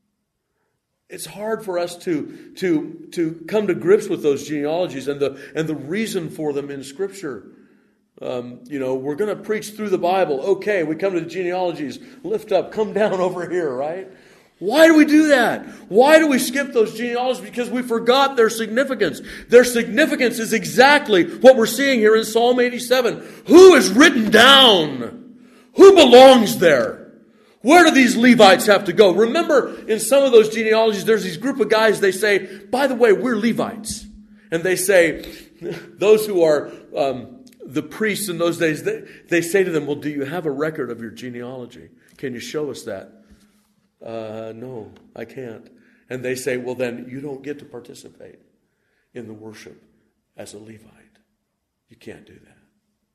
It's hard for us to, to, to come to grips with those genealogies and the, and the reason for them in Scripture. Um, you know, we're going to preach through the Bible. Okay, we come to the genealogies. Lift up, come down over here, right? Why do we do that? Why do we skip those genealogies? Because we forgot their significance. Their significance is exactly what we're seeing here in Psalm eighty-seven. Who is written down? Who belongs there? Where do these Levites have to go? Remember, in some of those genealogies, there's these group of guys, they say, by the way, we're Levites. And they say, those who are um, the priests in those days, they, they say to them, well, do you have a record of your genealogy? Can you show us that? Uh, no, I can't. And they say, well, then you don't get to participate in the worship as a Levite. You can't do that.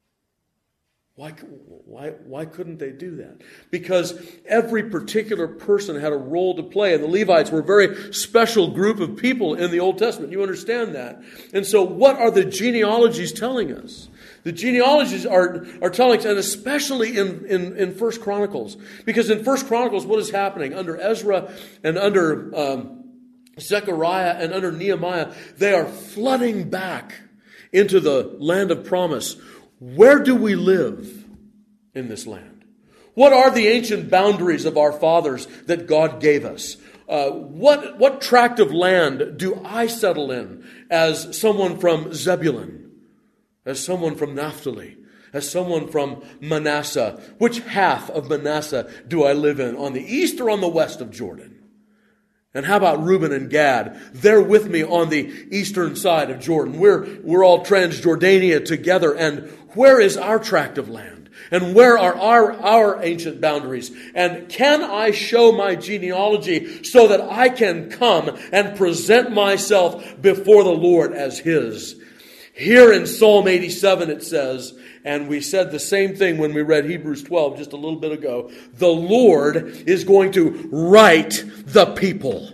Why, why, why couldn't they do that? Because every particular person had a role to play. And the Levites were a very special group of people in the Old Testament. You understand that? And so what are the genealogies telling us? The genealogies are, are telling us, and especially in, in, in First Chronicles. Because in First Chronicles, what is happening? Under Ezra and under um, Zechariah and under Nehemiah, they are flooding back into the land of promise. Where do we live in this land? What are the ancient boundaries of our fathers that God gave us? Uh, what, what tract of land do I settle in as someone from Zebulun? As someone from Naphtali, as someone from Manasseh? Which half of Manasseh do I live in? On the east or on the west of Jordan? And how about Reuben and Gad? They're with me on the eastern side of Jordan. We're, we're all Transjordania together. And where is our tract of land? And where are our, our ancient boundaries? And can I show my genealogy so that I can come and present myself before the Lord as His? Here in Psalm eighty-seven it says, and we said the same thing when we read Hebrews twelve just a little bit ago, the Lord is going to write the people.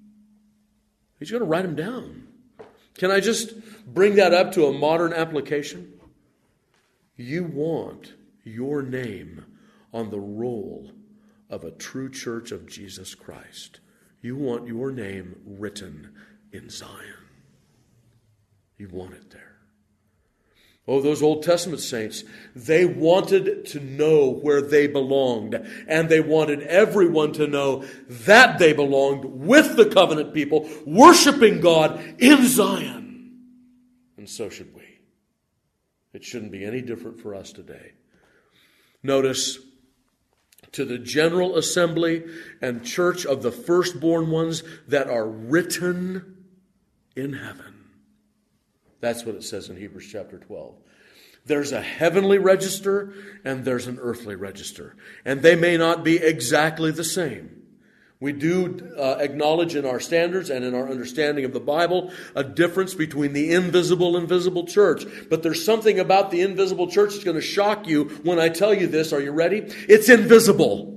He's going to write them down. Can I just bring that up to a modern application? You want your name on the roll of a true church of Jesus Christ. You want your name written in Zion. You want it there. Oh, those Old Testament saints, they wanted to know where they belonged. And they wanted everyone to know that they belonged with the covenant people, worshiping God in Zion. And so should we. It shouldn't be any different for us today. Notice, to the general assembly and church of the firstborn ones that are written in heaven. That's what it says in Hebrews chapter twelve. There's a heavenly register and there's an earthly register. And they may not be exactly the same. We do uh, acknowledge in our standards and in our understanding of the Bible a difference between the invisible and visible church. But there's something about the invisible church that's going to shock you when I tell you this. Are you ready? It's invisible.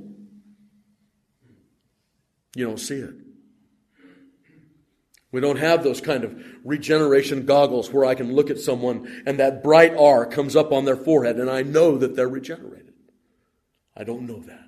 You don't see it. We don't have those kind of regeneration goggles where I can look at someone and that bright R comes up on their forehead and I know that they're regenerated. I don't know that.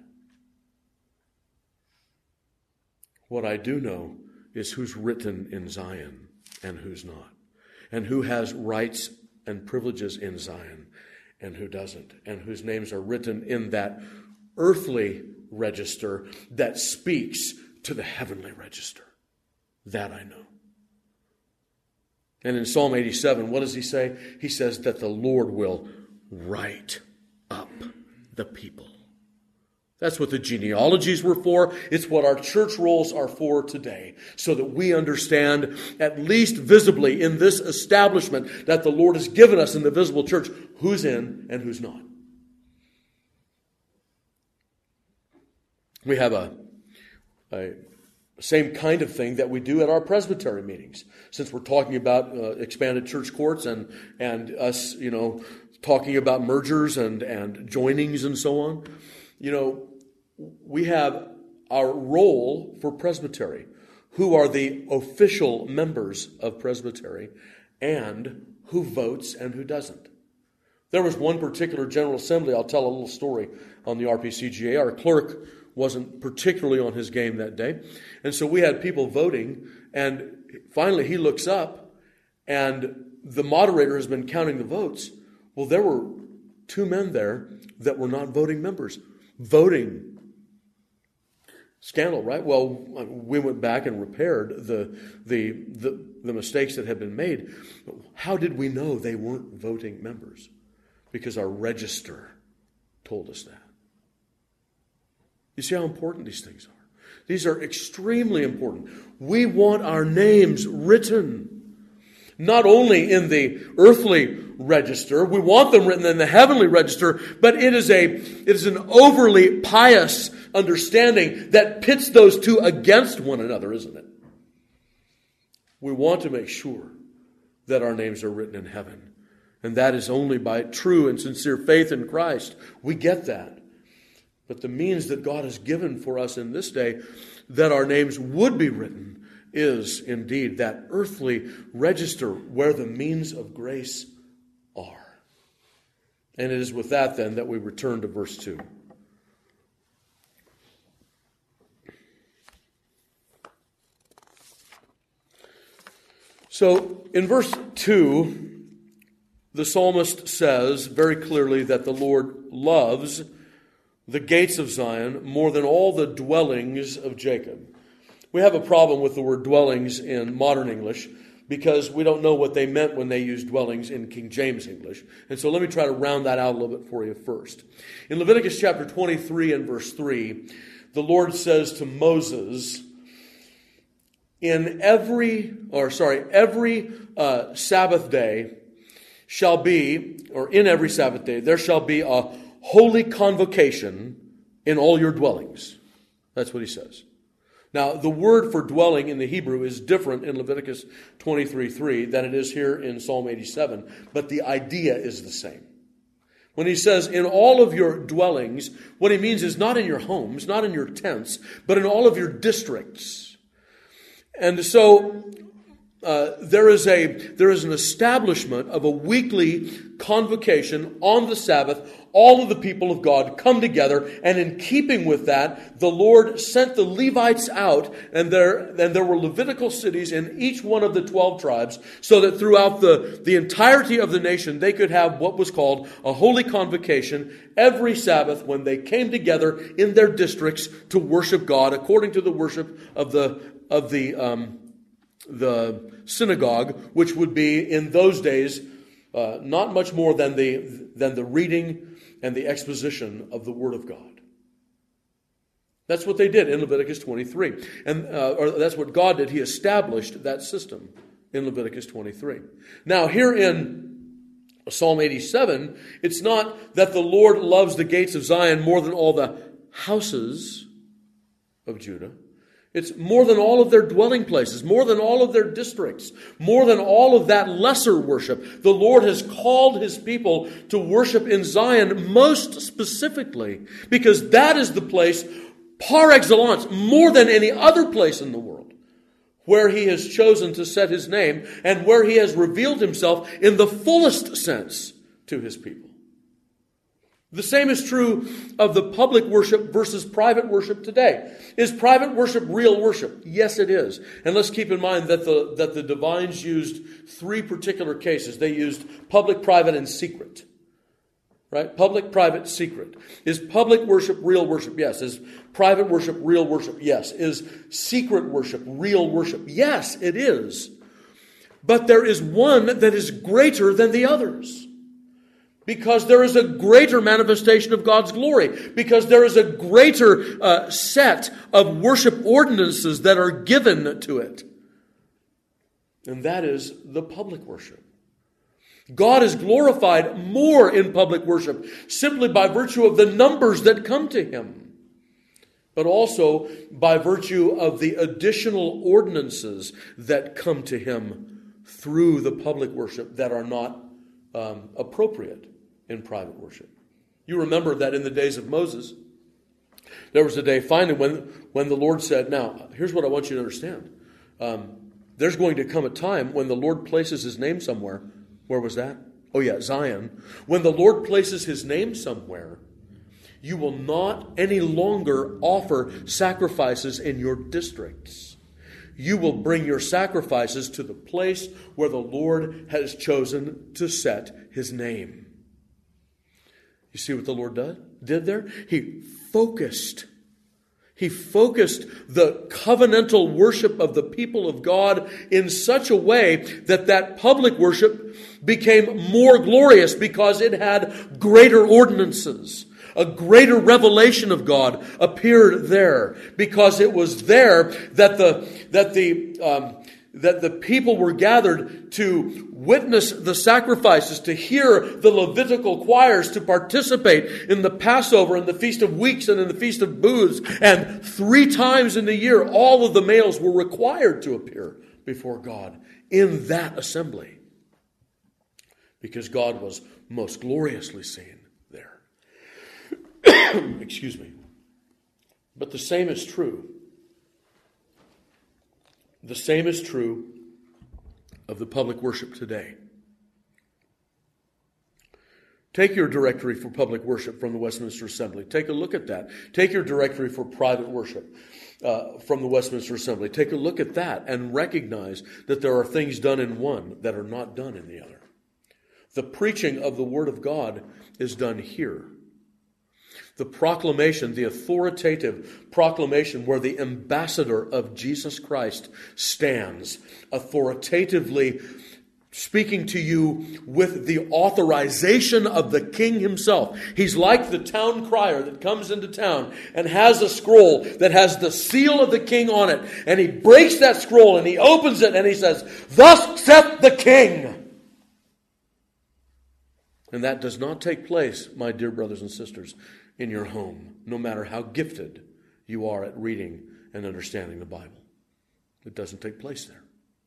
What I do know is who's written in Zion and who's not. And who has rights and privileges in Zion and who doesn't. And whose names are written in that earthly register that speaks to the heavenly register. That I know. And in Psalm eighty-seven, what does he say? He says that the Lord will write up the people. That's what the genealogies were for. It's what our church rolls are for today. So that we understand, at least visibly in this establishment that the Lord has given us in the visible church, who's in and who's not. We have a, a same kind of thing that we do at our presbytery meetings. Since we're talking about uh, expanded church courts and, and us, you know, talking about mergers and, and joinings and so on. You know, we have our role for presbytery, who are the official members of presbytery, and who votes and who doesn't. There was one particular General Assembly, I'll tell a little story on the R P C G A. Our clerk wasn't particularly on his game that day. And so we had people voting, and finally he looks up, and the moderator has been counting the votes. Well, there were two men there that were not voting members. Voting. Scandal, right? Well, we went back and repaired the, the, the, the mistakes that had been made. But how did we know they weren't voting members? Because our register told us that. You see how important these things are? These are extremely important. We want our names written, not only in the earthly register, we want them written in the heavenly register, but it is a it is an overly pious understanding that pits those two against one another, isn't it? We want to make sure that our names are written in heaven. And that is only by true and sincere faith in Christ. We get that. But the means that God has given for us in this day that our names would be written is indeed that earthly register where the means of grace are. And it is with that then that we return to verse two. So in verse two, the psalmist says very clearly that the Lord loves the gates of Zion more than all the dwellings of Jacob. We have a problem with the word dwellings in modern English because we don't know what they meant when they used dwellings in King James English. And so let me try to round that out a little bit for you first. In Leviticus chapter twenty-three and verse three, the Lord says to Moses, in every, or sorry, every uh, Sabbath day shall be, or in every Sabbath day, there shall be a holy convocation in all your dwellings. That's what he says. Now, the word for dwelling in the Hebrew is different in Leviticus twenty-three three than it is here in Psalm eighty-seven, but the idea is the same. When he says, in all of your dwellings, what he means is not in your homes, not in your tents, but in all of your districts. And so, uh, there is a there is an establishment of a weekly convocation on the Sabbath. All of the people of God come together, and in keeping with that, the Lord sent the Levites out, and there and there were Levitical cities in each one of the twelve tribes, so that throughout the, the entirety of the nation, they could have what was called a holy convocation every Sabbath when they came together in their districts to worship God according to the worship of the of the um, the synagogue, which would be in those days uh, not much more than the than the reading and the exposition of the Word of God. That's what they did in Leviticus twenty-three. And uh, or that's what God did. He established that system in Leviticus twenty-three. Now, here in Psalm eighty-seven, it's not that the Lord loves the gates of Zion more than all the houses of Judah. It's more than all of their dwelling places, more than all of their districts, more than all of that lesser worship. The Lord has called His people to worship in Zion most specifically, because that is the place par excellence, more than any other place in the world, where He has chosen to set His name and where He has revealed Himself in the fullest sense to His people. The same is true of the public worship versus private worship today. Is private worship real worship? Yes, it is. And let's keep in mind that the, that the divines used three particular cases. They used public, private, and secret. Right? Public, private, secret. Is public worship real worship? Yes. Is private worship real worship? Yes. Is secret worship real worship? Yes, it is. But there is one that is greater than the others. Because there is a greater manifestation of God's glory. Because there is a greater uh, set of worship ordinances that are given to it. And that is the public worship. God is glorified more in public worship simply by virtue of the numbers that come to Him, but also by virtue of the additional ordinances that come to Him through the public worship that are not um, appropriate in private worship. You remember that in the days of Moses, there was a day finally when, when the Lord said, now, here's what I want you to understand. Um, there's going to come a time when the Lord places His name somewhere. Where was that? Oh yeah, Zion. When the Lord places His name somewhere, you will not any longer offer sacrifices in your districts. You will bring your sacrifices to the place where the Lord has chosen to set His name. You see what the Lord did, did there? He focused. He focused the covenantal worship of the people of God in such a way that that public worship became more glorious because it had greater ordinances. A greater revelation of God appeared there because it was there that the that the um, that the people were gathered to witness the sacrifices, to hear the Levitical choirs, to participate in the Passover and the Feast of Weeks and in the Feast of Booths. And three times in the year, all of the males were required to appear before God in that assembly, because God was most gloriously seen there. Excuse me. But the same is true. The same is true of the public worship today. Take your directory for public worship from the Westminster Assembly. Take a look at that. Take your directory for private worship uh, from the Westminster Assembly. Take a look at that and recognize that there are things done in one that are not done in the other. The preaching of the Word of God is done here. The proclamation, the authoritative proclamation where the ambassador of Jesus Christ stands, authoritatively speaking to you with the authorization of the King himself. He's like the town crier that comes into town and has a scroll that has the seal of the King on it. And he breaks that scroll and he opens it and he says, "Thus saith the King." And that does not take place, my dear brothers and sisters, in your home, no matter how gifted you are at reading and understanding the Bible. It doesn't take place there.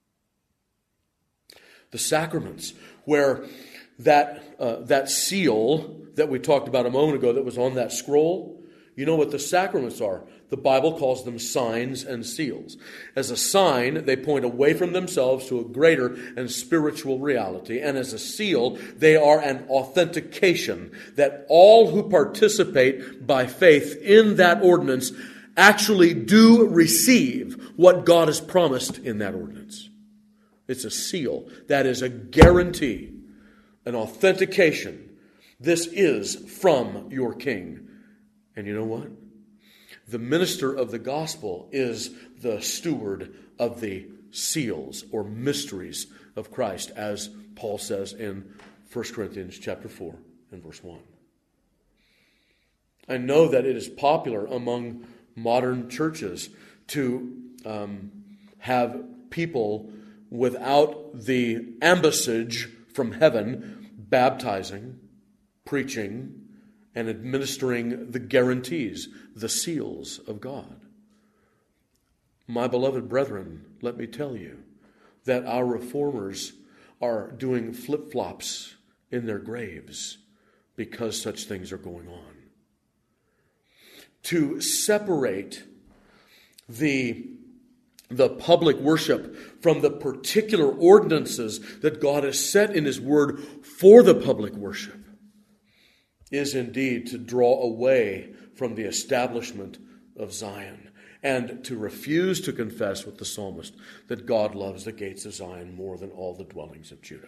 The sacraments, where that uh, that seal that we talked about a moment ago that was on that scroll, You know what the sacraments are? The Bible calls them signs and seals. As a sign, they point away from themselves to a greater and spiritual reality. And as a seal, they are an authentication that all who participate by faith in that ordinance actually do receive what God has promised in that ordinance. It's a seal. That is a guarantee, an authentication. This is from your King. And you know what? The minister of the gospel is the steward of the seals or mysteries of Christ, as Paul says in First Corinthians chapter four and verse one. I know that it is popular among modern churches to um, have people without the ambassage from heaven baptizing, preaching, and administering the guarantees, the seals of God. My beloved brethren, let me tell you that our reformers are doing flip-flops in their graves because such things are going on. To separate the, the public worship from the particular ordinances that God has set in His Word for the public worship is indeed to draw away from the establishment of Zion and to refuse to confess with the psalmist that God loves the gates of Zion more than all the dwellings of Judah.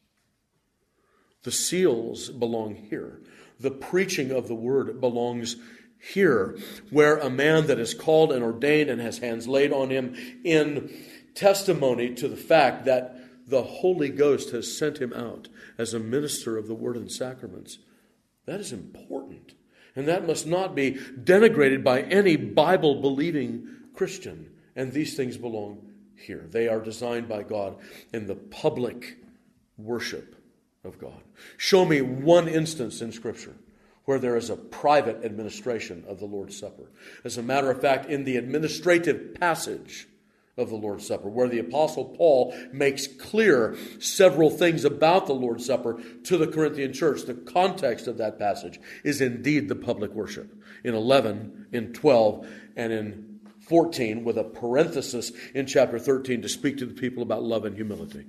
The seals belong here. The preaching of the word belongs here, where a man that is called and ordained and has hands laid on him in testimony to the fact that the Holy Ghost has sent him out as a minister of the word and sacraments. That is important. And that must not be denigrated by any Bible-believing Christian. And these things belong here. They are designed by God in the public worship of God. Show me one instance in Scripture where there is a private administration of the Lord's Supper. As a matter of fact, in the administrative passage of the Lord's Supper, where the Apostle Paul makes clear several things about the Lord's Supper to the Corinthian church. The context of that passage is indeed the public worship. In eleven, in twelve, and in fourteen, with a parenthesis in chapter thirteen to speak to the people about love and humility.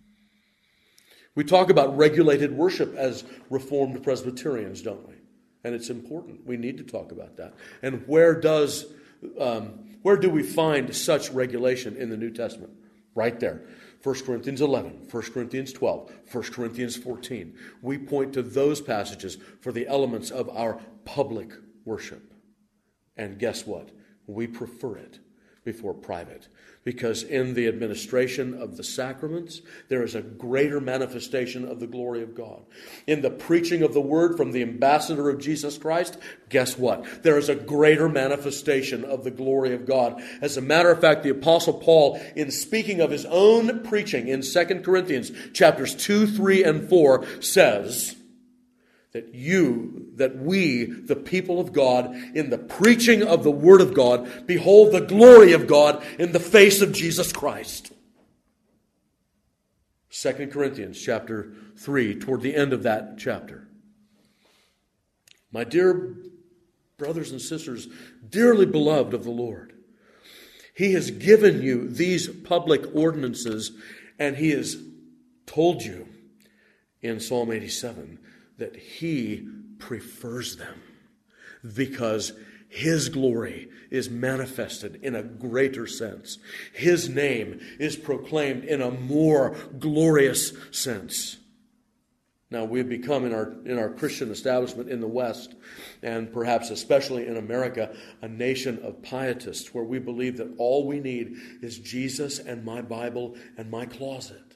We talk about regulated worship as Reformed Presbyterians, don't we? And it's important. We need to talk about that. And where does... Um, Where do we find such regulation in the New Testament? Right there. First Corinthians eleven, First Corinthians twelve, First Corinthians fourteen. We point to those passages for the elements of our public worship. And guess what? We prefer it before private. Because in the administration of the sacraments, there is a greater manifestation of the glory of God. In the preaching of the word from the ambassador of Jesus Christ, guess what? There is a greater manifestation of the glory of God. As a matter of fact, the Apostle Paul, in speaking of his own preaching in Second Corinthians chapters two, three, and four, says that you, that we, the people of God, in the preaching of the Word of God, behold the glory of God in the face of Jesus Christ. Second Corinthians chapter three, toward the end of that chapter. My dear brothers and sisters, dearly beloved of the Lord, He has given you these public ordinances, and He has told you in Psalm eighty-seven that He prefers them because His glory is manifested in a greater sense. His name is proclaimed in a more glorious sense. Now, we've become in our in our Christian establishment in the West, and perhaps especially in America, a nation of pietists where we believe that all we need is Jesus and my Bible and my closet.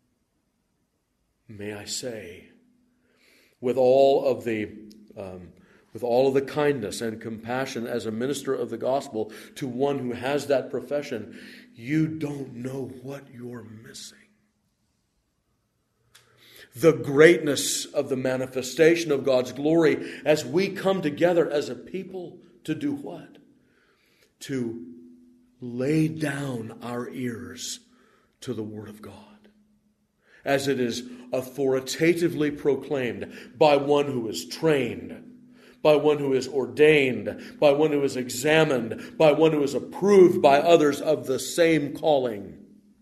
May I say, with all of the um, with all of the kindness and compassion as a minister of the gospel to one who has that profession, you don't know what you're missing. The greatness of the manifestation of God's glory as we come together as a people to do what? To lay down our ears to the Word of God, as it is authoritatively proclaimed by one who is trained, by one who is ordained, by one who is examined, by one who is approved by others of the same calling,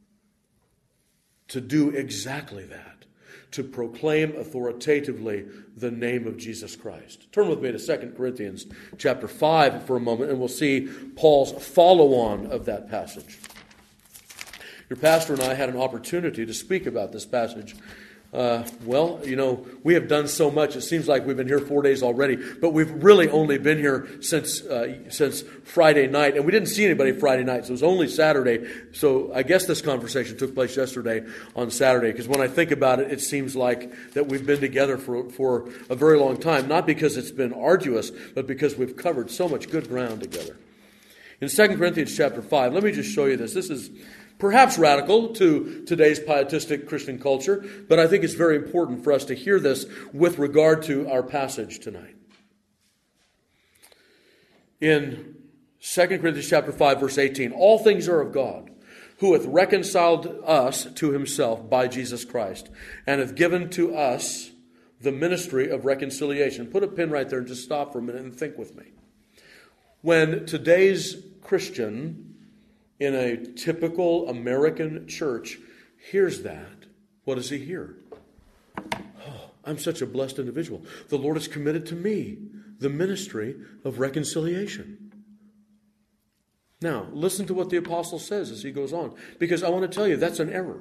to do exactly that, to proclaim authoritatively the name of Jesus Christ. Turn with me to Second Corinthians chapter five for a moment, and we'll see Paul's follow-on of that passage. Your pastor and I had an opportunity to speak about this passage. Uh, well, you know, we have done so much. It seems like we've been here four days already, but we've really only been here since uh, since Friday night, and we didn't see anybody Friday night, so it was only Saturday. So I guess this conversation took place yesterday on Saturday, because when I think about it, it seems like that we've been together for, for a very long time, not because it's been arduous, but because we've covered so much good ground together. In Second Corinthians chapter five, let me just show you this. This is perhaps radical to today's pietistic Christian culture, but I think it's very important for us to hear this with regard to our passage tonight. In Second Corinthians chapter five, verse eighteen, all things are of God, who hath reconciled us to himself by Jesus Christ, and hath given to us the ministry of reconciliation. Put a pin right there and just stop for a minute and think with me. When today's Christian in a typical American church hears that, what does he hear? Oh, I'm such a blessed individual. The Lord has committed to me the ministry of reconciliation. Now, listen to what the apostle says as he goes on, because I want to tell you that's an error.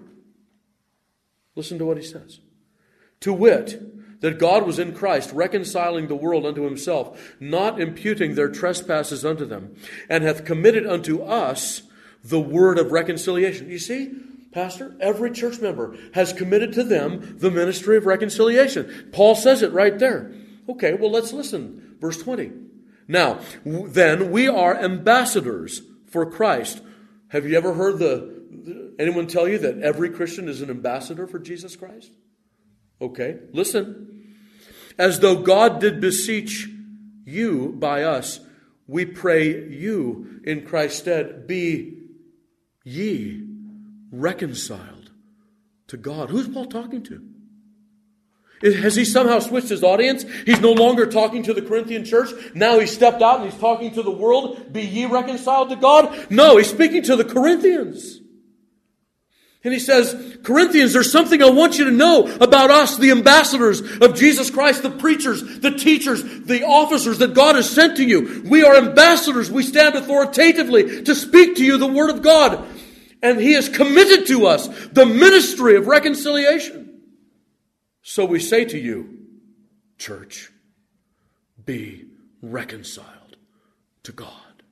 Listen to what he says. To wit, that God was in Christ reconciling the world unto himself, not imputing their trespasses unto them, and hath committed unto us the word of reconciliation. You see, Pastor, every church member has committed to them the ministry of reconciliation. Paul says it right there. Okay, well, let's listen. Verse twenty. Now, then we are ambassadors for Christ. Have you ever heard the anyone tell you that every Christian is an ambassador for Jesus Christ? Okay, listen. As though God did beseech you by us, we pray you in Christ's stead, be ye reconciled to God. Who's Paul talking to? Has he somehow switched his audience? He's no longer talking to the Corinthian church. Now he's stepped out and he's talking to the world. Be ye reconciled to God? No, he's speaking to the Corinthians. And he says, Corinthians, there's something I want you to know about us, the ambassadors of Jesus Christ, the preachers, the teachers, the officers that God has sent to you. We are ambassadors. We stand authoritatively to speak to you the word of God. And he has committed to us the ministry of reconciliation. So we say to you, church, be reconciled to God.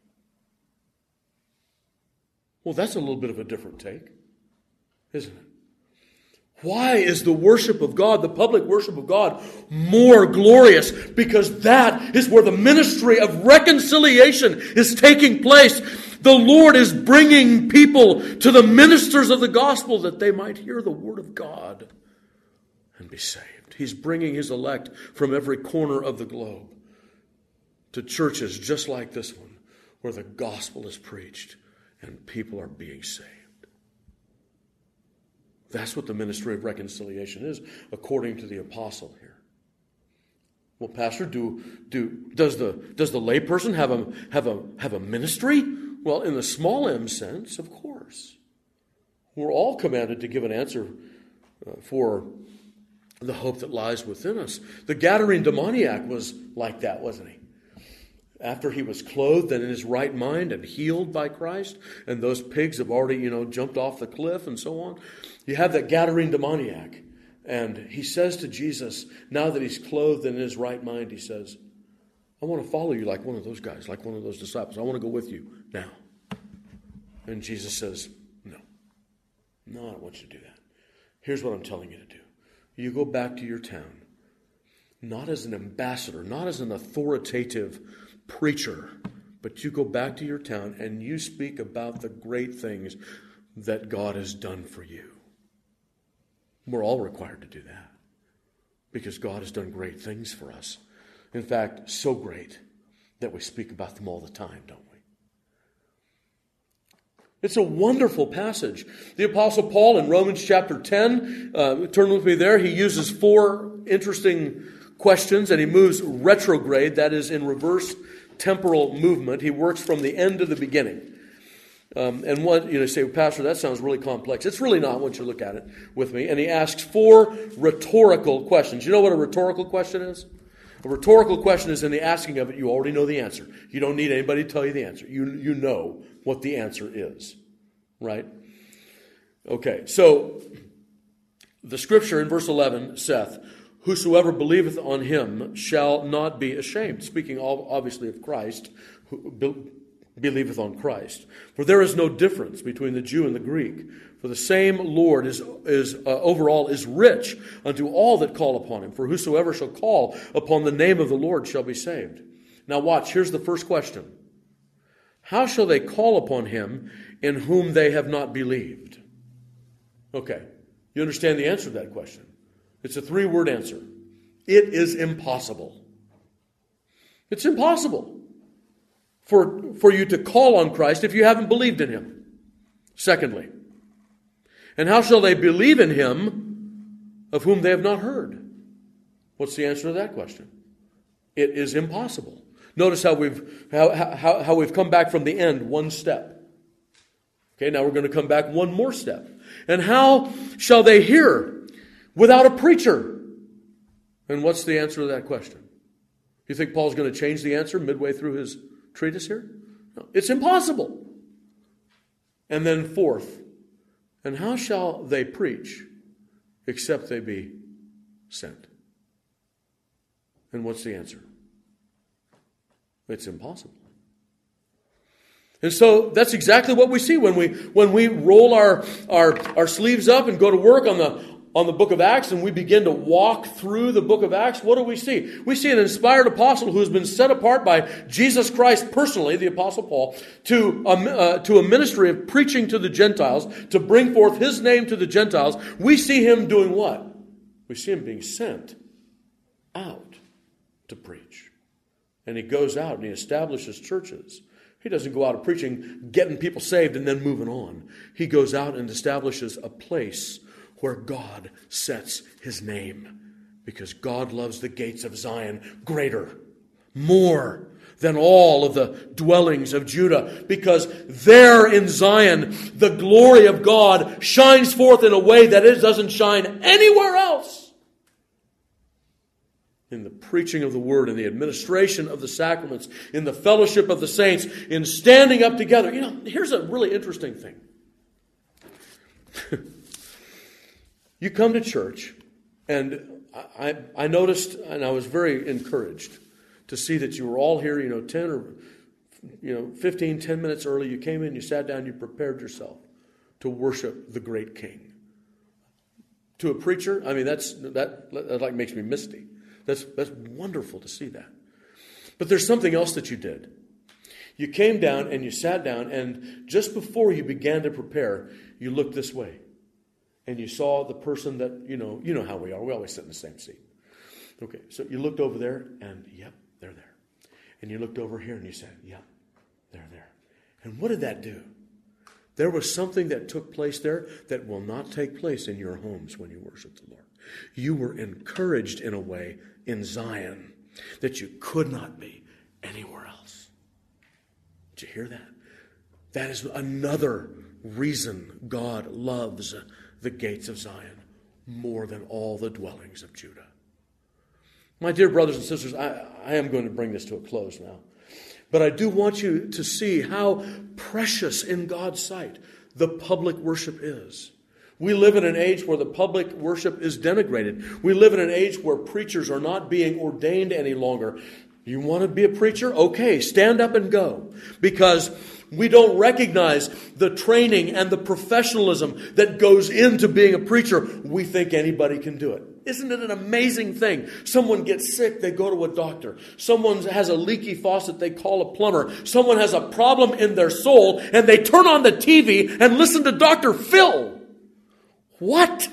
Well, that's a little bit of a different take, isn't it? Why is the worship of God, the public worship of God, more glorious? Because that is where the ministry of reconciliation is taking place. The Lord is bringing people to the ministers of the gospel that they might hear the word of God and be saved. He's bringing his elect from every corner of the globe to churches just like this one, where the gospel is preached and people are being saved. That's what the ministry of reconciliation is, according to the apostle here. Well, Pastor, do do does the does the layperson have a have a have a ministry? Well, in the small m sense, of course. We're all commanded to give an answer uh, for the hope that lies within us. The Gadarene demoniac was like that, wasn't he? After he was clothed and in his right mind and healed by Christ, and those pigs have already, you know, jumped off the cliff and so on. You have that Gadarene demoniac, and he says to Jesus, now that he's clothed and in his right mind, he says, I want to follow you like one of those guys, like one of those disciples. I want to go with you now. And Jesus says, no. No, I don't want you to do that. Here's what I'm telling you to do. You go back to your town, not as an ambassador, not as an authoritative preacher, but you go back to your town and you speak about the great things that God has done for you. We're all required to do that because God has done great things for us. In fact, so great that we speak about them all the time, don't we? It's a wonderful passage. The Apostle Paul in Romans chapter ten, uh, turn with me there, he uses four interesting questions, and he moves retrograde, that is in reverse temporal movement. He works from the end to the beginning. Um, and what you know, say, Pastor, that sounds really complex. It's really not once you look at it with me. And he asks four rhetorical questions. You know what a rhetorical question is? A rhetorical question is in the asking of it, you already know the answer. You don't need anybody to tell you the answer. You, you know what the answer is, right? Okay, so the scripture in verse eleven saith, whosoever believeth on him shall not be ashamed. Speaking obviously of Christ, who believeth on Christ. For there is no difference between the Jew and the Greek. For the same Lord is, is uh, overall is rich unto all that call upon him. For whosoever shall call upon the name of the Lord shall be saved. Now watch, here's the first question. How shall they call upon him in whom they have not believed? Okay, you understand the answer to that question. It's a three-word answer. It is impossible. It's impossible for, for you to call on Christ if you haven't believed in him. Secondly, and how shall they believe in him of whom they have not heard? What's the answer to that question? It is impossible. Notice how we've how, how, how we've come back from the end one step. Okay, now we're going to come back one more step. And how shall they hear without a preacher? And what's the answer to that question? You think Paul's going to change the answer midway through his treatise here? No, it's impossible. And then fourth, and how shall they preach except they be sent? And what's the answer? It's impossible. And so that's exactly what we see when we when we roll our, our, our sleeves up and go to work on the on the book of Acts and we begin to walk through the book of Acts. What do we see? We see an inspired apostle who has been set apart by Jesus Christ personally, the apostle Paul, to a, uh, to a ministry of preaching to the Gentiles, to bring forth his name to the Gentiles. We see him doing what? We see him being sent out to preach. And he goes out and he establishes churches. He doesn't go out preaching, getting people saved and then moving on. He goes out and establishes a place where God sets his name. Because God loves the gates of Zion greater, more than all of the dwellings of Judah. Because there in Zion, the glory of God shines forth in a way that it doesn't shine anywhere else. In the preaching of the word, in the administration of the sacraments, in the fellowship of the saints, in standing up together. You know, here's a really interesting thing. You come to church, and I, I noticed, and I was very encouraged to see that you were all here, you know, ten or you know, fifteen, ten minutes early. You came in, you sat down, you prepared yourself to worship the great King. To a preacher, I mean, that's that, that like makes me misty. That's, that's wonderful to see that. But there's something else that you did. You came down and you sat down, and just before you began to prepare, you looked this way. And you saw the person that, you know, you know how we are. We always sit in the same seat. Okay, so you looked over there, and yep, they're there. And you looked over here, and you said, yep, they're there. And what did that do? There was something that took place there that will not take place in your homes when you worship the Lord. You were encouraged in a way in Zion that you could not be anywhere else. Did you hear that? That is another reason God loves the gates of Zion more than all the dwellings of Judah. My dear brothers and sisters, I, I am going to bring this to a close now. But I do want you to see how precious in God's sight the public worship is. We live in an age where the public worship is denigrated. We live in an age where preachers are not being ordained any longer. You want to be a preacher? Okay, stand up and go. Because we don't recognize the training and the professionalism that goes into being a preacher. We think anybody can do it. Isn't it an amazing thing? Someone gets sick, they go to a doctor. Someone has a leaky faucet, they call a plumber. Someone has a problem in their soul, and they turn on the T V and listen to Doctor Phil. What?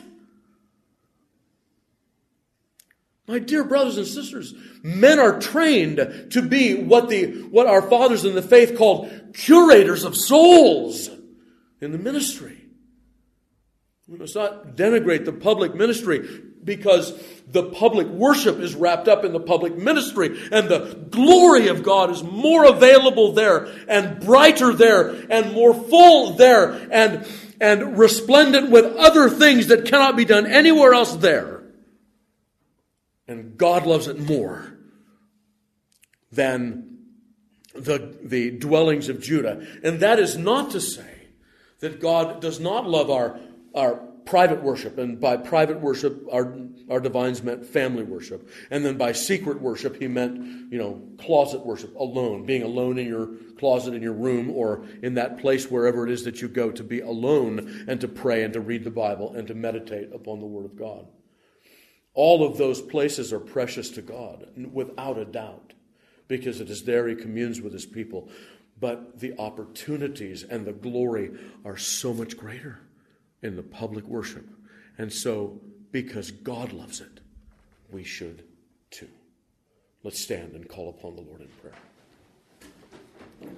My dear brothers and sisters, men are trained to be what the what our fathers in the faith called curators of souls in the ministry. We must not denigrate the public ministry, because the public worship is wrapped up in the public ministry, and the glory of God is more available there, and brighter there, and more full there, and, and resplendent with other things that cannot be done anywhere else there. And God loves it more than the, the dwellings of Judah. And that is not to say that God does not love our, our private worship. And by private worship, our, our divines meant family worship. And then by secret worship, he meant, you know, closet worship, alone. Being alone in your closet, in your room, or in that place wherever it is that you go, to be alone and to pray and to read the Bible and to meditate upon the Word of God. All of those places are precious to God, without a doubt, because it is there he communes with his people. But the opportunities and the glory are so much greater in the public worship. And so, because God loves it, we should too. Let's stand and call upon the Lord in prayer.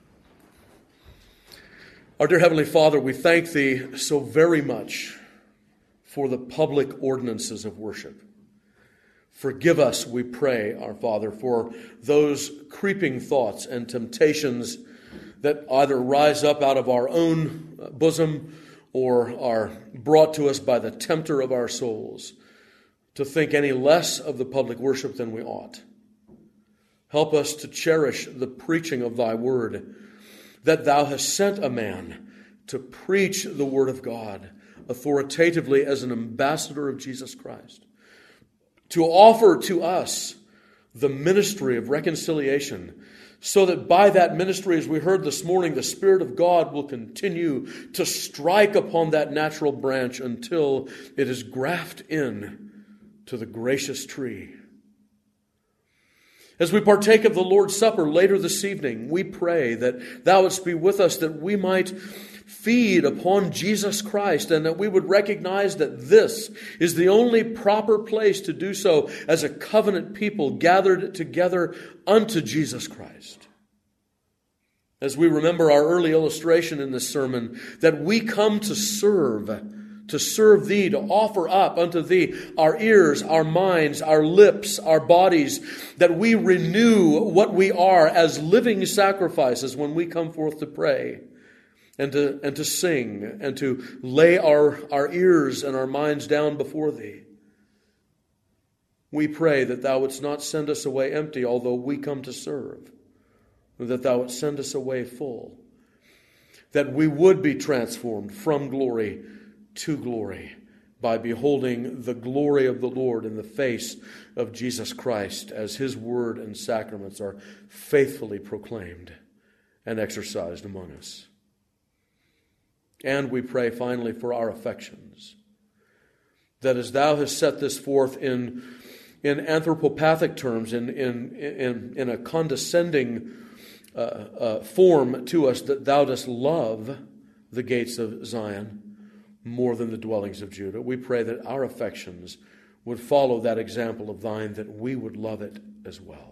Our dear Heavenly Father, we thank Thee so very much for the public ordinances of worship. Forgive us, we pray, our Father, for those creeping thoughts and temptations that either rise up out of our own bosom or are brought to us by the tempter of our souls, to think any less of the public worship than we ought. Help us to cherish the preaching of Thy word, that Thou hast sent a man to preach the word of God authoritatively as an ambassador of Jesus Christ, to offer to us the ministry of reconciliation, so that by that ministry, as we heard this morning, the Spirit of God will continue to strike upon that natural branch until it is grafted in to the gracious tree. As we partake of the Lord's Supper later this evening, we pray that Thou wouldst be with us, that we might feed upon Jesus Christ, and that we would recognize that this is the only proper place to do so as a covenant people gathered together unto Jesus Christ. As we remember our early illustration in this sermon, that we come to serve, to serve Thee, to offer up unto Thee our ears, our minds, our lips, our bodies, that we renew what we are as living sacrifices when we come forth to pray, and to, and to sing, and to lay our, our ears and our minds down before Thee. We pray that Thou wouldst not send us away empty, although we come to serve, that Thou wouldst send us away full, that we would be transformed from glory to glory by beholding the glory of the Lord in the face of Jesus Christ as His word and sacraments are faithfully proclaimed and exercised among us. And we pray finally for our affections, that as Thou hast set this forth in, in anthropopathic terms, in, in, in, in a condescending uh, uh, form to us, that Thou dost love the gates of Zion more than the dwellings of Judah. We pray that our affections would follow that example of Thine, that we would love it as well.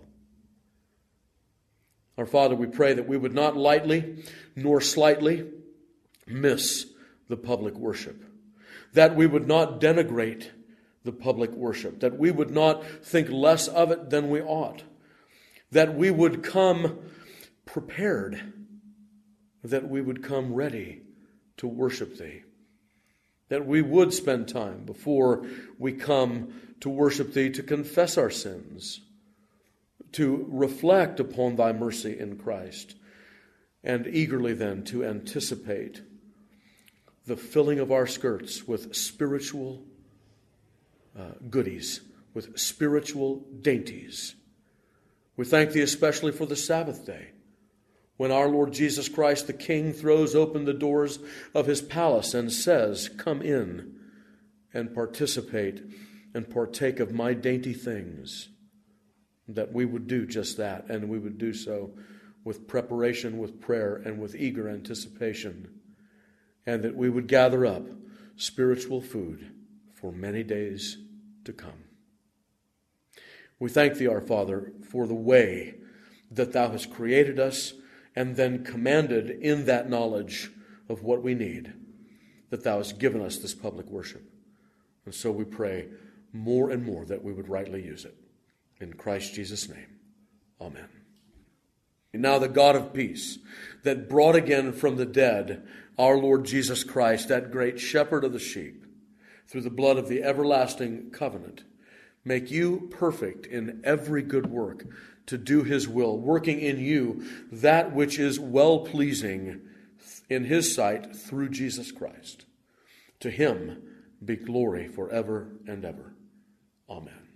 Our Father, we pray that we would not lightly nor slightly miss the public worship, that we would not denigrate the public worship, that we would not think less of it than we ought, that we would come prepared, that we would come ready to worship Thee, that we would spend time before we come to worship Thee to confess our sins, to reflect upon Thy mercy in Christ, and eagerly then to anticipate the filling of our skirts with spiritual uh, goodies, with spiritual dainties. We thank Thee especially for the Sabbath day, when our Lord Jesus Christ, the King, throws open the doors of His palace and says, "Come in and participate and partake of my dainty things," that we would do just that, and we would do so with preparation, with prayer, and with eager anticipation, and that we would gather up spiritual food for many days to come. We thank Thee, our Father, for the way that Thou hast created us and then commanded in that knowledge of what we need, that thou hast given us this public worship. And so we pray more and more that we would rightly use it. In Christ Jesus' name, amen. And now the God of peace, that brought again from the dead our Lord Jesus Christ, that great shepherd of the sheep, through the blood of the everlasting covenant, make you perfect in every good work to do his will, working in you that which is well-pleasing in his sight through Jesus Christ. To him be glory forever and ever. Amen.